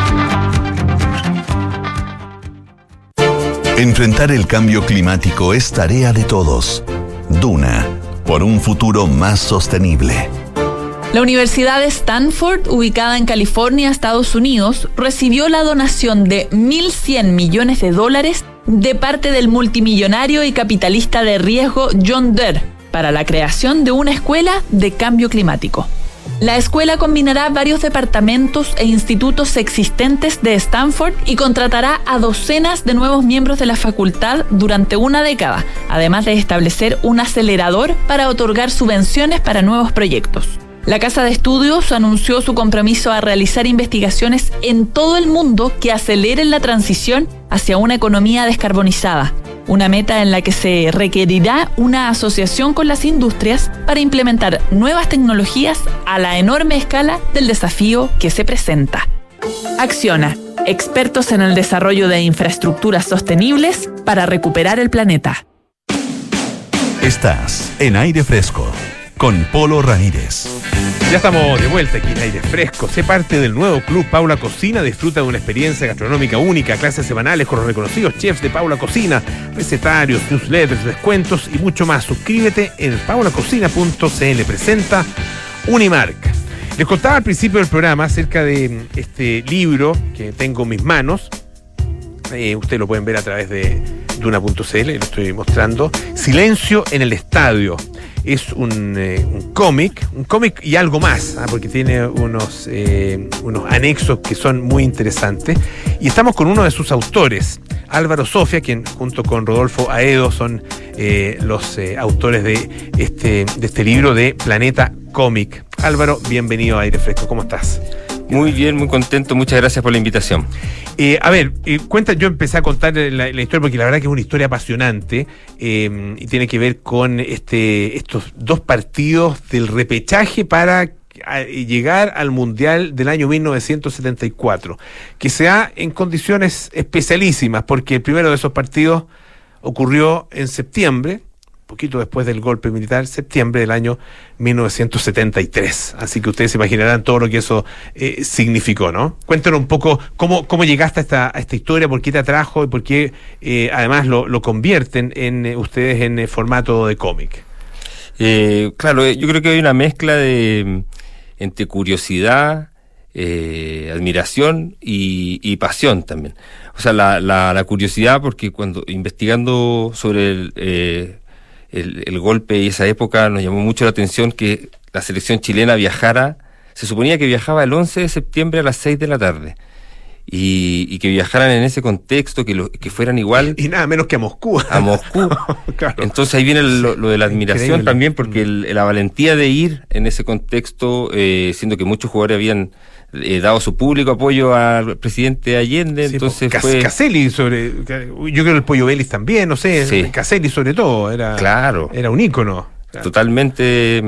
Enfrentar el cambio climático es tarea de todos. Duna, por un futuro más sostenible. La Universidad de Stanford, ubicada en California, Estados Unidos, recibió la donación de mil cien millones de dólares de parte del multimillonario y capitalista de riesgo John Deere para la creación de una escuela de cambio climático. La escuela combinará varios departamentos e institutos existentes de Stanford y contratará a docenas de nuevos miembros de la facultad durante una década, además de establecer un acelerador para otorgar subvenciones para nuevos proyectos. La Casa de Estudios anunció su compromiso a realizar investigaciones en todo el mundo que aceleren la transición hacia una economía descarbonizada, una meta en la que se requerirá una asociación con las industrias para implementar nuevas tecnologías a la enorme escala del desafío que se presenta. Acciona, expertos en el desarrollo de infraestructuras sostenibles para recuperar el planeta. Estás en Aire Fresco con Polo Ramírez. Ya estamos de vuelta aquí en Aire Fresco. Sé parte del nuevo club Paula Cocina. Disfruta de una experiencia gastronómica única, clases semanales con los reconocidos chefs de Paula Cocina, recetarios, newsletters, descuentos y mucho más. Suscríbete en paula cocina punto c l. Presenta Unimark. Les contaba al principio del programa acerca de este libro que tengo en mis manos. Eh, ustedes lo pueden ver a través de duna punto c l, lo estoy mostrando. Silencio en el estadio. Es un, eh, un cómic, un cómic y algo más, ¿ah? Porque tiene unos, eh, unos anexos que son muy interesantes. Y estamos con uno de sus autores, Álvaro Sofia, quien junto con Rodolfo Aedo son eh, los eh, autores de este, de este libro de Planeta Cómic. Álvaro, bienvenido a Aire Fresco, ¿cómo estás? Muy bien, muy contento, muchas gracias por la invitación. Eh, a ver, eh, cuenta, yo empecé a contar la, la historia porque la verdad que es una historia apasionante eh, y tiene que ver con este estos dos partidos del repechaje para a, llegar al Mundial del año mil novecientos setenta y cuatro, que se da en condiciones especialísimas porque el primero de esos partidos ocurrió en septiembre, poquito después del golpe militar, septiembre del año mil novecientos setenta y tres. Así que ustedes se imaginarán todo lo que eso eh, significó, ¿no? Cuéntanos un poco cómo, cómo llegaste a esta, a esta historia, por qué te atrajo y por qué eh, además lo, lo convierten en eh, ustedes en eh, formato de cómic. Eh, claro, yo creo que hay una mezcla de entre curiosidad, eh, admiración y, y pasión también. O sea, la, la, la curiosidad porque cuando investigando sobre el... Eh, El, el golpe y esa época nos llamó mucho la atención que la selección chilena viajara, se suponía que viajaba el once de septiembre a las seis de la tarde y, y que viajaran en ese contexto, que, lo, que fueran igual y nada menos que a Moscú a Moscú. Claro. Entonces ahí viene lo, lo de la admiración. Increíble. También porque el, la valentía de ir en ese contexto, eh, siendo que muchos jugadores habían Eh, dado su público apoyo al presidente Allende, sí, entonces Cas- fue... Caselli sobre, yo creo el Pollo Vélez también, no sé, sí. Caselli sobre todo, era, claro. era un ícono. Claro. Totalmente,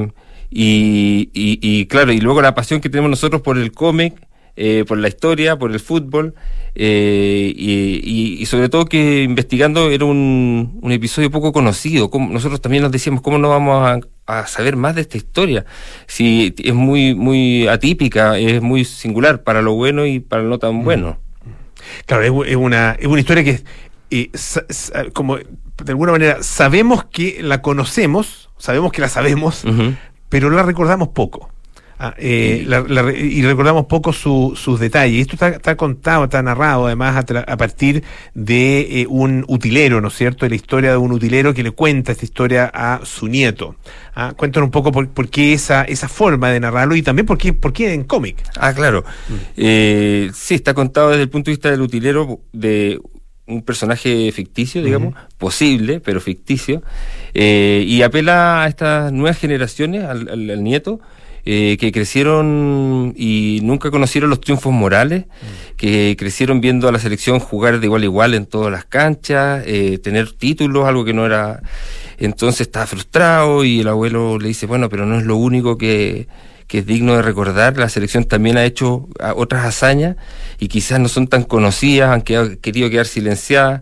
y, y, y claro, y luego la pasión que tenemos nosotros por el cómic, eh, por la historia, por el fútbol, eh, y, y, y sobre todo que investigando era un, un episodio poco conocido. Como nosotros también nos decíamos, ¿cómo no vamos a, a saber más de esta historia? Si es muy muy atípica, es muy singular para lo bueno y para lo no tan bueno. Claro, es, es una es una historia que eh, sa, sa, como de alguna manera sabemos que la conocemos, sabemos que la sabemos, uh-huh. pero la recordamos poco. Ah, eh, la, la, y recordamos poco su, sus detalles. Esto está, está contado, está narrado además a, tra, a partir de eh, un utilero, ¿no es cierto? De la historia de un utilero que le cuenta esta historia a su nieto. Ah, cuéntanos un poco por, por qué esa, esa forma de narrarlo y también por qué, por qué en cómic. Ah, claro. Mm. Eh, sí, está contado desde el punto de vista del utilero, de un personaje ficticio, digamos, uh-huh. posible, pero ficticio, eh, y apela a estas nuevas generaciones, al, al, al nieto, Eh, que crecieron y nunca conocieron los triunfos morales, mm. que crecieron viendo a la selección jugar de igual a igual en todas las canchas, eh, tener títulos, algo que no era. Entonces estaba frustrado y el abuelo le dice, bueno, pero no es lo único que, que es digno de recordar, la selección también ha hecho otras hazañas y quizás no son tan conocidas, han quedado, querido quedar silenciadas,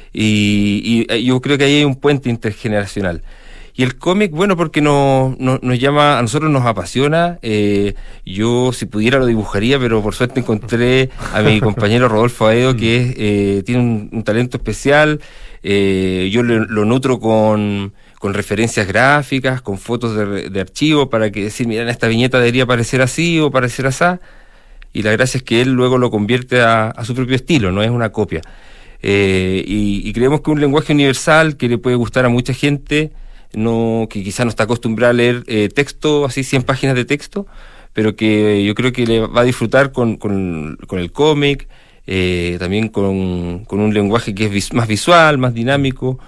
y, y yo creo que ahí hay un puente intergeneracional. Y el cómic, bueno, porque nos, nos, nos llama, a nosotros nos apasiona. Eh, yo, si pudiera, lo dibujaría, pero por suerte encontré a mi compañero Rodolfo Aedo, que eh, tiene un, un talento especial. Eh, yo lo, lo nutro con, con referencias gráficas, con fotos de, de archivo, para que decir, mira, esta viñeta debería parecer así o parecer así. Y la gracia es que él luego lo convierte a, a su propio estilo, no es una copia. Eh, y, y creemos que un lenguaje universal que le puede gustar a mucha gente, no que quizás no está acostumbrada a leer eh, texto, así cien páginas de texto, pero que yo creo que le va a disfrutar con, con, con el cómic, eh, también con, con un lenguaje que es vis, más visual, más dinámico,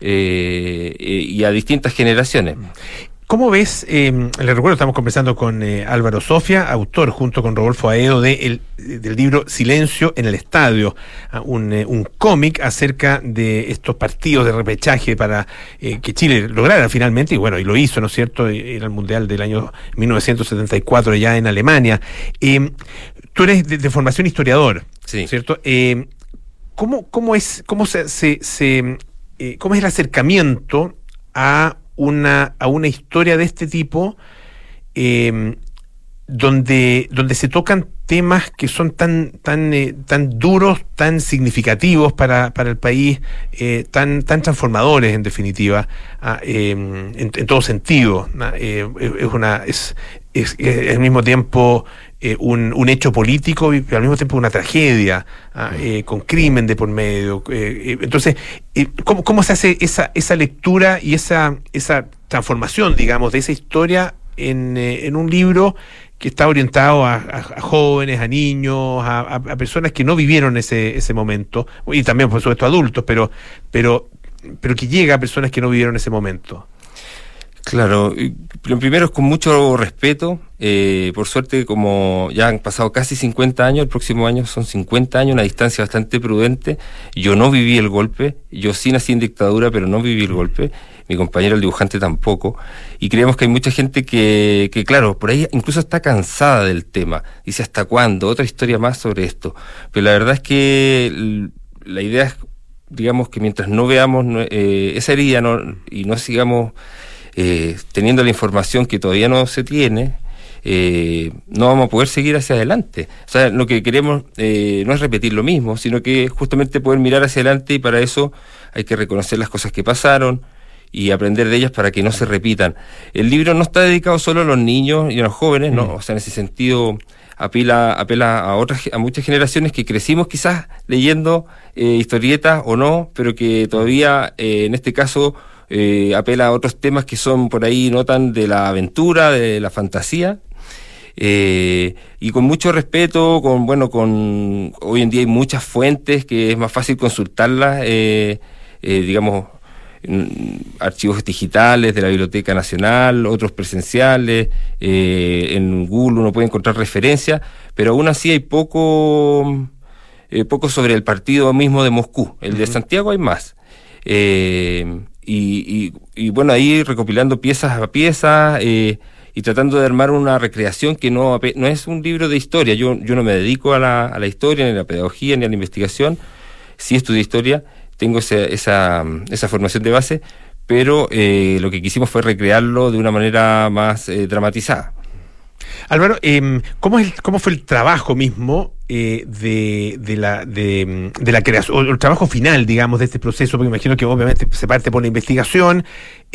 eh, eh, y a distintas generaciones. ¿Cómo ves? Eh, le recuerdo, estamos conversando con eh, Álvaro Sofia, autor junto con Rodolfo Aedo de el, del libro Silencio en el Estadio, un, eh, un cómic acerca de estos partidos de repechaje para eh, que Chile lograra finalmente, y bueno, y lo hizo, ¿no es cierto? Era el Mundial del año mil novecientos setenta y cuatro ya en Alemania. Eh, tú eres de, de formación historiador, sí. ¿Cierto? Eh, ¿cómo, cómo es, cómo se, se, se eh, cómo es el acercamiento a una a una historia de este tipo, eh, donde donde se tocan temas que son tan tan eh, tan duros, tan significativos para, para el país, eh, tan tan transformadores en definitiva, ah, eh, en, en todo sentido. Eh, es una es, es, es al mismo tiempo eh, un, un hecho político y al mismo tiempo una tragedia, ah, eh, con crimen de por medio. Eh, entonces, eh, ¿cómo, cómo se hace esa esa lectura y esa esa transformación, digamos, de esa historia en, eh, en un libro que está orientado a, a, a jóvenes, a niños, a, a, a personas que no vivieron ese ese momento, y también por supuesto adultos, pero pero pero que llega a personas que no vivieron ese momento? Claro, lo primero es con mucho respeto, eh, por suerte como ya han pasado casi cincuenta años, el próximo año son cincuenta años, una distancia bastante prudente. Yo no viví el golpe, yo sí nací en dictadura, pero no viví el golpe, mi compañero el dibujante tampoco, y creemos que hay mucha gente que, que claro, por ahí incluso está cansada del tema, dice ¿hasta cuándo? Otra historia más sobre esto, pero la verdad es que la idea es, digamos, que mientras no veamos eh, esa herida no, y no sigamos Eh, teniendo la información que todavía no se tiene, eh, no vamos a poder seguir hacia adelante. O sea, lo que queremos eh, no es repetir lo mismo, sino que justamente poder mirar hacia adelante, y para eso hay que reconocer las cosas que pasaron y aprender de ellas para que no se repitan. El libro no está dedicado solo a los niños y a los jóvenes, mm. no, o sea, en ese sentido apela, apela a otras, a muchas generaciones que crecimos quizás leyendo eh, historietas o no, pero que todavía eh, en este caso Eh, apela a otros temas que son por ahí no tan de la aventura, de la fantasía, eh, y con mucho respeto, con bueno, con hoy en día hay muchas fuentes que es más fácil consultarlas, eh, eh, digamos, archivos digitales de la Biblioteca Nacional, otros presenciales, eh, en Google uno puede encontrar referencias, pero aún así hay poco, eh, poco sobre el partido mismo de Moscú. El de Santiago hay más. Eh, Y, y, y bueno, ahí recopilando piezas a piezas eh, y tratando de armar una recreación que no, no es un libro de historia. Yo, yo no me dedico a la, a la historia, ni a la pedagogía, ni a la investigación. Sí estudié historia, tengo esa, esa, esa formación de base, pero eh, lo que quisimos fue recrearlo de una manera más eh, dramatizada. Álvaro, eh, ¿cómo, es el, ¿cómo fue el trabajo mismo eh, de, de la de, de la creación, o el trabajo final, digamos, de este proceso? Porque imagino que obviamente se parte por la investigación. Eh,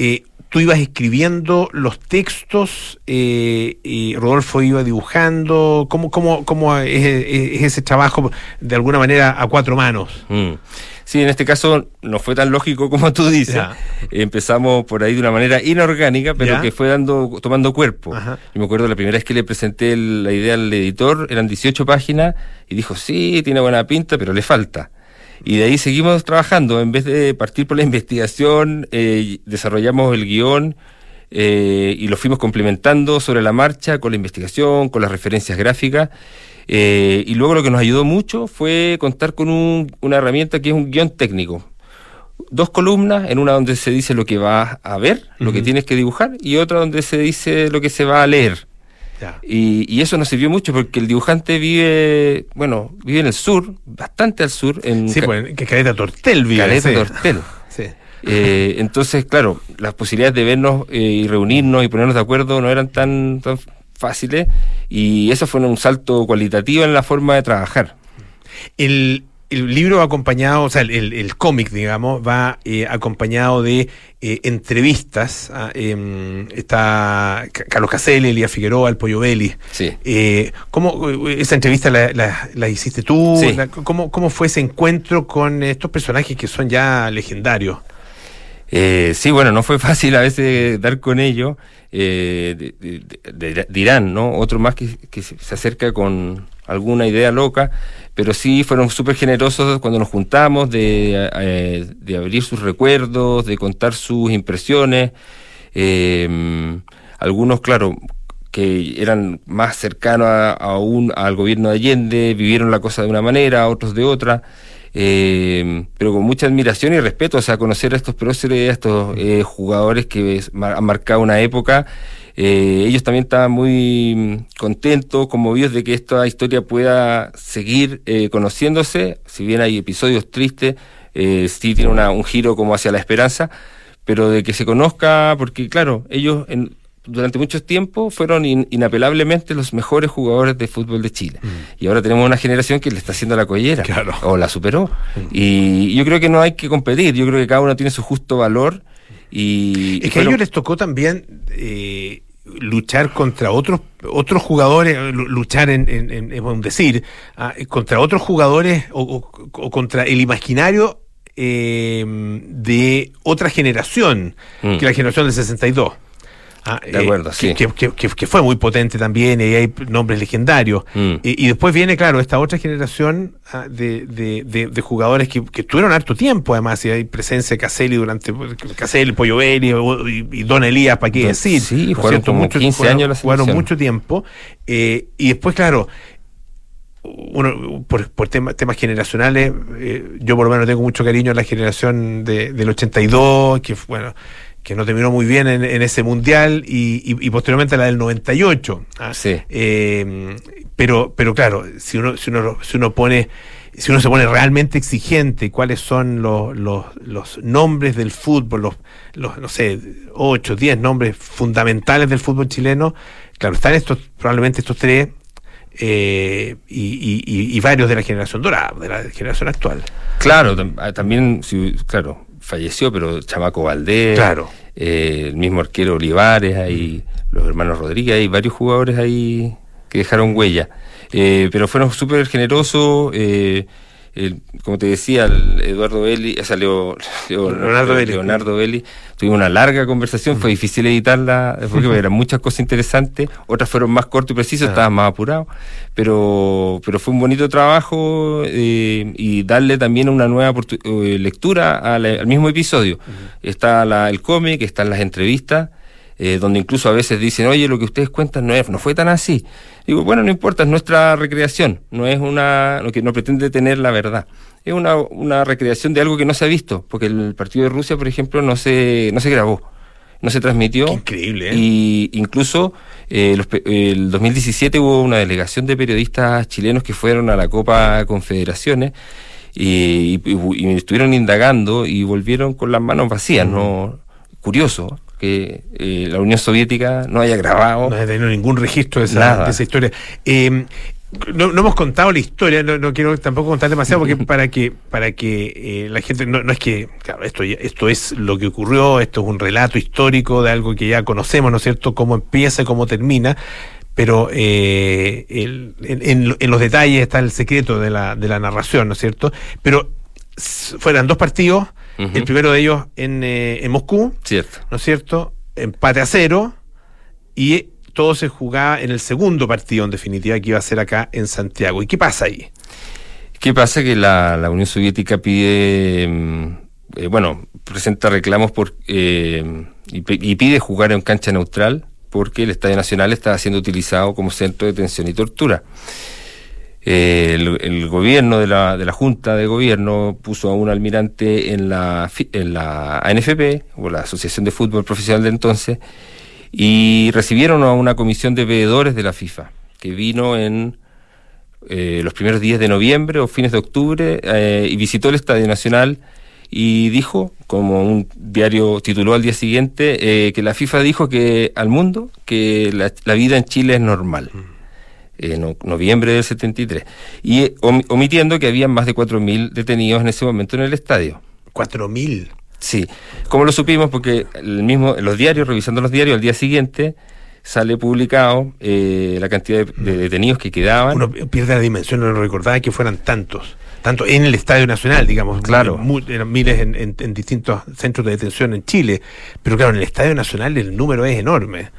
tú ibas escribiendo los textos eh, y Rodolfo iba dibujando. ¿Cómo, cómo, cómo es, es ese trabajo de alguna manera a cuatro manos? Mm. Sí, en este caso no fue tan lógico como tú dices. Ya. Empezamos por ahí de una manera inorgánica, pero ¿ya? que fue dando tomando cuerpo. Ajá. Yo me acuerdo la primera vez que le presenté el, la idea al editor, eran dieciocho páginas, y dijo, sí, tiene buena pinta, pero le falta. Y de ahí seguimos trabajando. En vez de partir por la investigación, eh, desarrollamos el guión eh, y lo fuimos complementando sobre la marcha con la investigación, con las referencias gráficas. Eh, y luego lo que nos ayudó mucho fue contar con un, una herramienta que es un guión técnico. Dos columnas, en una donde se dice lo que vas a ver, uh-huh. lo que tienes que dibujar, y otra donde se dice lo que se va a leer. Ya. Y, y eso nos sirvió mucho porque el dibujante vive, bueno, vive en el sur, bastante al sur. En sí, pues, que Caleta Tortel vive. Caleta sí. Tortel. Sí. Eh, entonces, claro, las posibilidades de vernos eh, y reunirnos y ponernos de acuerdo no eran tan... tan fáciles, y eso fue un salto cualitativo en la forma de trabajar. El, el libro va acompañado, o sea, el, el, el cómic, digamos, va eh, acompañado de eh, entrevistas. Ah, eh, está Carlos Caselli, Elías Figueroa, el Pollo Belli. Sí. Eh, ¿Cómo esa entrevista la, la, la hiciste tú? Sí. La, ¿cómo, ¿Cómo fue ese encuentro con estos personajes que son ya legendarios? Eh, sí, bueno, no fue fácil a veces dar con ellos. Eh, de, de, de, dirán, ¿no? Otro más que, que se acerca con alguna idea loca, pero sí fueron súper generosos cuando nos juntamos de, eh, de abrir sus recuerdos, de contar sus impresiones. Eh, algunos, claro, que eran más cercanos a, a un, al gobierno de Allende, vivieron la cosa de una manera, otros de otra. Eh, pero con mucha admiración y respeto, o sea, conocer a estos próceres, a estos eh, jugadores que han marcado una época. Eh, ellos también estaban muy contentos, conmovidos de que esta historia pueda seguir eh, conociéndose, si bien hay episodios tristes, eh, sí tiene una, un giro como hacia la esperanza, pero de que se conozca, porque claro, ellos en durante mucho tiempo fueron in, inapelablemente los mejores jugadores de fútbol de Chile. Mm. Y ahora tenemos una generación que le está haciendo la collera. Claro. O la superó. Mm. Y yo creo que no hay que competir. Yo creo que cada uno tiene su justo valor. Y, es y que fueron... a ellos les tocó también eh, luchar contra otros otros jugadores, luchar en, en, en, en un decir, ah, contra otros jugadores o, o, o contra el imaginario eh, de otra generación, mm. que la generación del sesenta y dos. Ah, de acuerdo, eh, sí. Que, que, que, que fue muy potente también, y hay nombres legendarios. Mm. Y, y después viene, claro, esta otra generación ah, de, de, de, de jugadores que, que tuvieron harto tiempo, además, y hay presencia de Caselli durante Caselli, Pollo Belli y, y Don Elías, ¿para qué decir? Sí, jugaron como mucho, quince jugaron, años la selección. Jugaron mucho tiempo. Eh, y después, claro, uno por, por tema, temas generacionales, eh, yo por lo menos tengo mucho cariño a la generación de, del ochenta y dos, que bueno, que no terminó muy bien en, en ese mundial, y, y, y posteriormente a la del noventa y ocho. ¿Ah? Sí. Eh, pero, pero claro, si uno, si uno, si uno pone, si uno se pone realmente exigente, cuáles son los, los, los nombres del fútbol, los, los, no sé, ocho, diez nombres fundamentales del fútbol chileno, claro, están estos, probablemente estos tres, eh, y, y, y, y varios de la generación dorada, de la generación actual. Claro, también, sí, claro, falleció, pero Chamaco Valdés, claro. eh, el mismo arquero Olivares, hay los hermanos Rodríguez, hay varios jugadores ahí que dejaron huella, eh, pero fueron súper generosos. eh, el, como te decía, el Eduardo Belli, o sea, Leo, Leo, Leonardo, Belli. Leonardo Belli, tuvimos una larga conversación, mm. fue difícil editarla, porque eran muchas cosas interesantes, otras fueron más cortas y precisas, ah. estaban más apurados, pero pero fue un bonito trabajo, eh, y darle también una nueva eh, lectura al, al mismo episodio. Mm. Está la, el cómic, están las entrevistas, Eh, donde incluso a veces dicen, oye, lo que ustedes cuentan no es, no fue tan así. Digo, bueno, no importa, es nuestra recreación, no es una, no, que no pretende tener la verdad. Es una, una recreación de algo que no se ha visto, porque el partido de Rusia, por ejemplo, no se, no se grabó, no se transmitió. Qué increíble, ¿eh? Y incluso eh, los, el dos mil diecisiete hubo una delegación de periodistas chilenos que fueron a la Copa Confederaciones y, y, y estuvieron indagando y volvieron con las manos vacías, mm. ¿no? Curioso que eh, la Unión Soviética no haya grabado, no haya tenido ningún registro de esa, de esa historia. Eh, No, no hemos contado la historia, no, no quiero tampoco contar demasiado porque para que para que eh, la gente no, no es que claro, esto ya, esto es lo que ocurrió, esto es un relato histórico de algo que ya conocemos, ¿no es cierto? Cómo empieza y cómo termina, pero eh, el, en, en, en los detalles está el secreto de la de la narración, ¿no es cierto? Pero fueran dos partidos, uh-huh. El primero de ellos en, eh, en Moscú, cierto, ¿no es cierto? Empate a cero y todo se jugaba en el segundo partido, en definitiva, que iba a ser acá en Santiago. ¿Y qué pasa ahí? ¿Qué pasa? Que la, la Unión Soviética pide, eh, bueno, presenta reclamos por eh, y, y pide jugar en cancha neutral porque el Estadio Nacional estaba siendo utilizado como centro de detención y tortura. Eh, el, el gobierno de la, de la Junta de Gobierno puso a un almirante en la, en la A N F P, o la Asociación de Fútbol Profesional de entonces, y recibieron a una comisión de veedores de la FIFA, que vino en eh, los primeros días de noviembre o fines de octubre eh, y visitó el Estadio Nacional y dijo, como un diario tituló al día siguiente, eh, que la FIFA dijo que al mundo que la, la vida en Chile es normal. En no, noviembre del setenta y tres. Y eh, omitiendo que había más de cuatro mil detenidos en ese momento en el estadio. ¿cuatro mil? Sí, ¿cómo lo supimos? Porque el mismo, en los diarios, revisando los diarios, al día siguiente sale publicado eh, la cantidad de, de detenidos que quedaban. Uno pierde la dimensión, no recordaba que fueran tantos, tanto en el Estadio Nacional, digamos. Claro. Muy, eran miles en, en, en distintos centros de detención en Chile, pero claro, en el Estadio Nacional el número es enorme.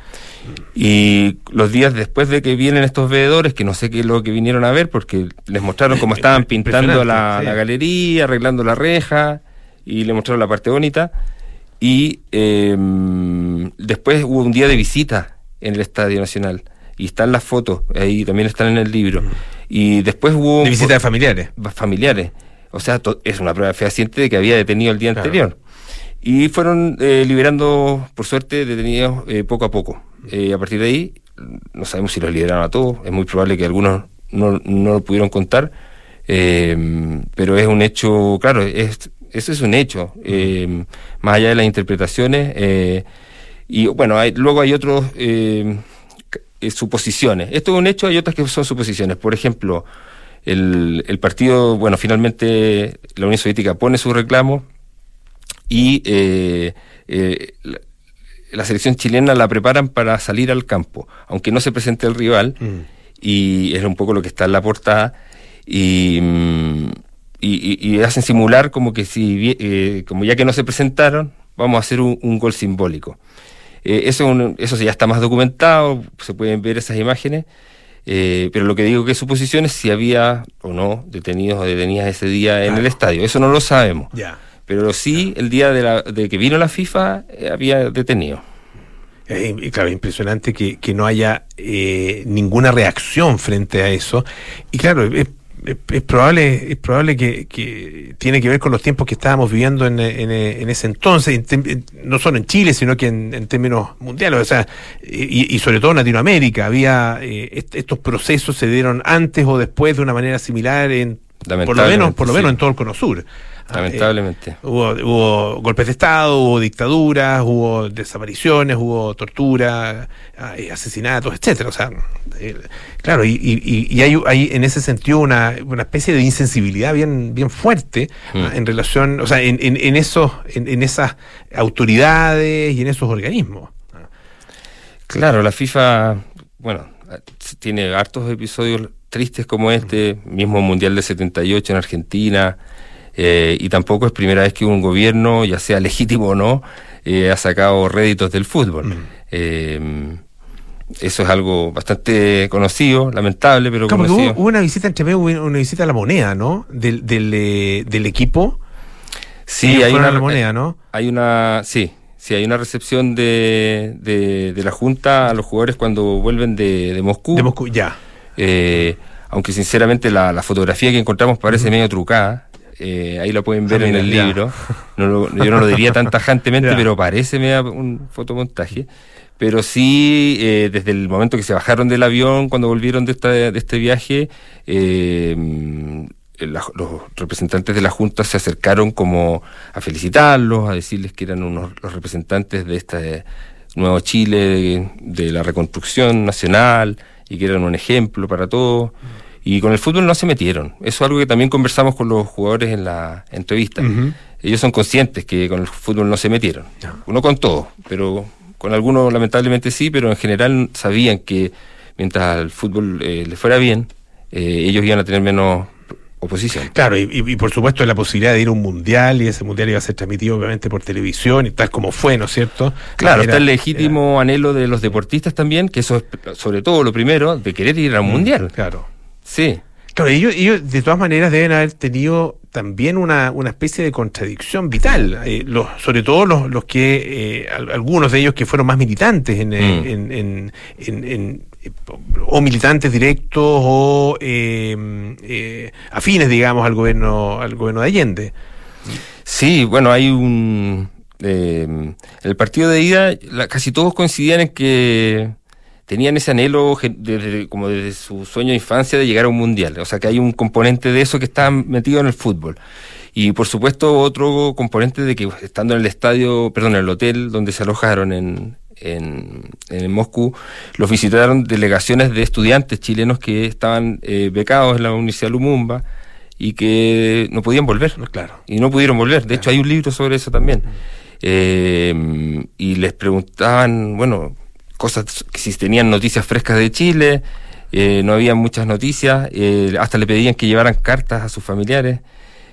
Y los días después de que vienen estos veedores, que no sé qué es lo que vinieron a ver, porque les mostraron cómo estaban pintando la, sí. la galería, arreglando la reja, y le mostraron la parte bonita, y eh, después hubo un día de visita en el Estadio Nacional, y están las fotos, ahí también están en el libro, y después hubo... ¿De visita de familiares? Familiares, o sea, to- es una prueba fehaciente de que había detenido el día claro. anterior. Y fueron eh, liberando, por suerte, detenidos eh, poco a poco. Eh, a partir de ahí, no sabemos si los liberaron a todos, es muy probable que algunos no, no lo pudieron contar, eh, pero es un hecho, claro, es, eso es un hecho, eh, más allá de las interpretaciones, eh, y bueno, hay, luego hay otros eh, suposiciones. Esto es un hecho, hay otras que son suposiciones. Por ejemplo, el, el partido, bueno, finalmente la Unión Soviética pone su reclamo, y eh, eh, la, la selección chilena la preparan para salir al campo, aunque no se presente el rival, mm. y es un poco lo que está en la portada, y, y, y, y hacen simular como que si eh, como ya que no se presentaron, vamos a hacer un, un gol simbólico. Eh, eso, un, eso ya está más documentado, se pueden ver esas imágenes, eh, pero lo que digo que es suposición es si había o no detenidos o detenidas ese día en claro. el estadio, eso no lo sabemos. Ya. Pero sí, el día de, la, de que vino la FIFA, eh, había detenido. Eh, claro, es impresionante que, que no haya eh, ninguna reacción frente a eso. Y claro, es, es, es probable es probable que, que tiene que ver con los tiempos que estábamos viviendo en, en, en ese entonces, en, no solo en Chile, sino que en, en términos mundiales, o sea, y, y sobre todo en Latinoamérica. Había eh, est- estos procesos se dieron antes o después de una manera similar, en por lo menos por lo menos sí. en todo el Cono Sur. Lamentablemente. Eh, hubo, hubo golpes de Estado, hubo dictaduras, hubo desapariciones, hubo tortura, eh, asesinatos, etcétera. O sea, eh, claro, y, y, y hay, hay en ese sentido una, una especie de insensibilidad bien, bien fuerte mm. ah, en relación, o sea, en, en, en esos, en, en esas autoridades y en esos organismos. Claro, la FIFA, bueno, tiene hartos episodios tristes como este, mm. mismo Mundial del setenta y ocho en Argentina. Eh, y tampoco es primera vez que un gobierno, ya sea legítimo o no, eh, ha sacado réditos del fútbol. Mm. Eh, eso es algo bastante conocido, lamentable, pero claro, conocido. Hubo, hubo una visita, entre medio, hubo una visita a La Moneda, ¿no? Del, del, eh, del equipo. Sí, hay una, La Moneda, ¿no? Hay una, sí, sí, hay una recepción de, de, de la Junta a los jugadores cuando vuelven de, de Moscú. De Moscú, ya. Eh, aunque sinceramente la, la fotografía que encontramos parece mm. medio trucada. Eh, ahí lo pueden ver ah, en el ya. libro. No lo, yo no lo diría tan tajantemente, pero parece media un fotomontaje. Pero sí, eh, desde el momento que se bajaron del avión, cuando volvieron de, esta, de este viaje, eh, la, los representantes de la Junta se acercaron como a felicitarlos, a decirles que eran unos, los representantes de este nuevo Chile, de, de la reconstrucción nacional, y que eran un ejemplo para todos. Y con el fútbol no se metieron. Eso es algo que también conversamos con los jugadores en la entrevista. Uh-huh. Ellos son conscientes que con el fútbol no se metieron. No, no con todos, pero con algunos lamentablemente sí, pero en general sabían que mientras al fútbol eh, les fuera bien, eh, ellos iban a tener menos oposición. Claro, y, y, y por supuesto la posibilidad de ir a un mundial, y ese mundial iba a ser transmitido obviamente por televisión, y tal como fue, ¿no es cierto? Claro, era, está el legítimo era... anhelo de los deportistas también, que eso es sobre todo lo primero, de querer ir a un mm, mundial. Claro. Sí. Claro, ellos, ellos de todas maneras deben haber tenido también una, una especie de contradicción vital, eh, los, sobre todo los, los que, eh, algunos de ellos que fueron más militantes en, mm. en, en, en, en o militantes directos o eh, eh, afines, digamos, al gobierno al gobierno de Allende. Sí, bueno, hay un eh, en el partido de ida la, casi todos coincidían en que tenían ese anhelo desde, como desde su sueño de infancia de llegar a un mundial, o sea que hay un componente de eso que está metido en el fútbol. Y por supuesto otro componente de que estando en el estadio, perdón, en el hotel donde se alojaron en En, en Moscú, los visitaron delegaciones de estudiantes chilenos que estaban eh, becados en la Universidad Lumumba y que no podían volver, claro, y no pudieron volver. De hecho hay un libro sobre eso también. Eh, y les preguntaban, bueno, cosas, que si tenían noticias frescas de Chile, eh, no había muchas noticias, eh, hasta le pedían que llevaran cartas a sus familiares.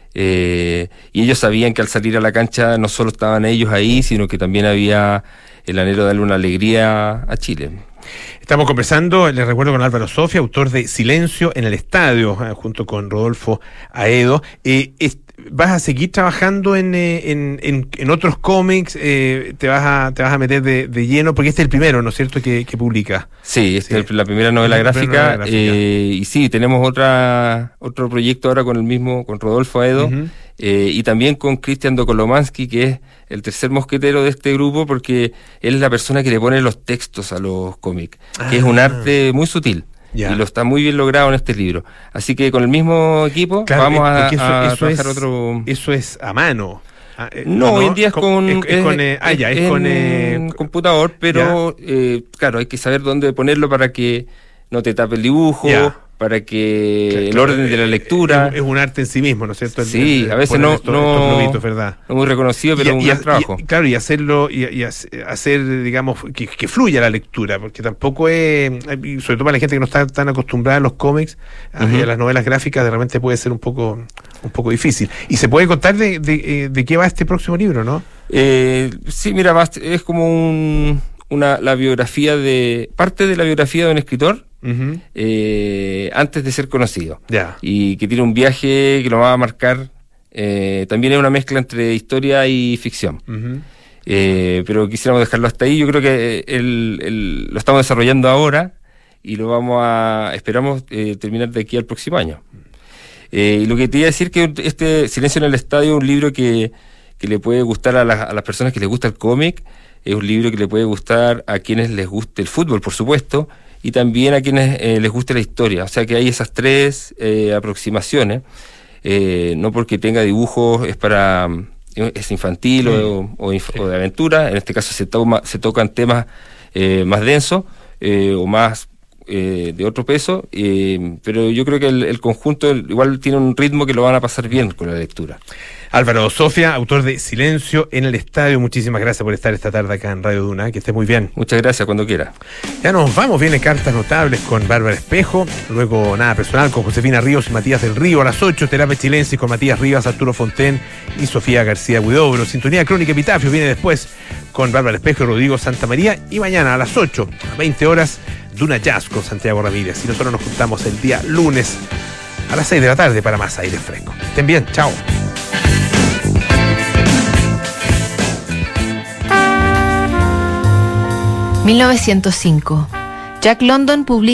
Eh, y ellos sabían que al salir a la cancha no solo estaban ellos ahí, sino que también había el anhelo de darle una alegría a Chile. Estamos conversando, les recuerdo, con Álvaro Sofia, autor de Silencio en el Estadio, eh, junto con Rodolfo Aedo. Eh, es, ¿Vas a seguir trabajando en, eh, en, en, en otros cómics? Eh, ¿te, vas a, ¿Te vas a meter de, de lleno? Porque este es el primero, ¿no es cierto?, que, que publica. Sí, esta sí. es la primera novela la gráfica. Primera novela gráfica. Eh, y sí, tenemos otra otro proyecto ahora con el mismo, con Rodolfo Aedo, uh-huh. eh, y también con Cristian Dokolomansky, que es el tercer mosquetero de este grupo, porque él es la persona que le pone los textos a los cómics, ah. que es un arte muy sutil. Ya. Y lo está muy bien logrado en este libro. Así que con el mismo equipo claro, vamos a, eso, a eso trabajar es, otro... Eso es a mano. Ah, eh, no, hoy en día es con... Es, es con eh, ah, ya, es, es con... Eh, computador, pero eh, claro, hay que saber dónde ponerlo para que no te tape el dibujo, ya. para que claro, el orden de la lectura... Es, es un arte en sí mismo, ¿no es cierto? Sí, el, a veces no, estos, no, estos globitos, ¿verdad? no muy reconocido, pero y, un y, gran trabajo. Y, claro, y hacerlo, y, y hacer, digamos, que, que fluya la lectura, porque tampoco es, sobre todo para la gente que no está tan acostumbrada a los cómics, uh-huh. y a las novelas gráficas, de repente puede ser un poco un poco difícil. Y se puede contar de, de, de qué va este próximo libro, ¿no? Eh, sí, mira, es como un, una la biografía de, parte de la biografía de un escritor, Uh-huh. Eh, antes de ser conocido, yeah. y que tiene un viaje que lo va a marcar. Eh, también es una mezcla entre historia y ficción, uh-huh. eh, pero quisiéramos dejarlo hasta ahí. Yo creo que el, el, lo estamos desarrollando ahora y lo vamos a esperamos eh, terminar de aquí al próximo año. Eh, y lo que te iba a decir que este Silencio en el Estadio es un libro que, que le puede gustar a, la, a las personas que les gusta el cómic, es un libro que le puede gustar a quienes les guste el fútbol, por supuesto, y también a quienes eh, les guste la historia. O sea que hay esas tres eh, aproximaciones. Eh, no porque tenga dibujos es para es infantil mm. o, o, inf- sí. o de aventura. En este caso se, toma, se tocan temas eh, más densos eh, o más eh, de otro peso, eh, pero yo creo que el, el conjunto igual tiene un ritmo que lo van a pasar bien con la lectura. Álvaro Sofia, autor de Silencio en el Estadio, muchísimas gracias por estar esta tarde acá en Radio Duna, que esté muy bien. Muchas gracias, cuando quiera. Ya nos vamos, viene Cartas Notables con Bárbara Espejo, luego Nada Personal con Josefina Ríos y Matías del Río, a las ocho Terapia Chilensis con Matías Rivas, Arturo Fonten y Sofía García Huidobro. Sintonía Crónica Epitafio viene después con Bárbara Espejo y Rodrigo Santamaría, y mañana a las ocho, a veinte horas, Duna Jazz con Santiago Ramírez. Y nosotros nos juntamos el día lunes a las seis de la tarde para más aire fresco. Estén bien, chao. mil novecientos cinco. Jack London publica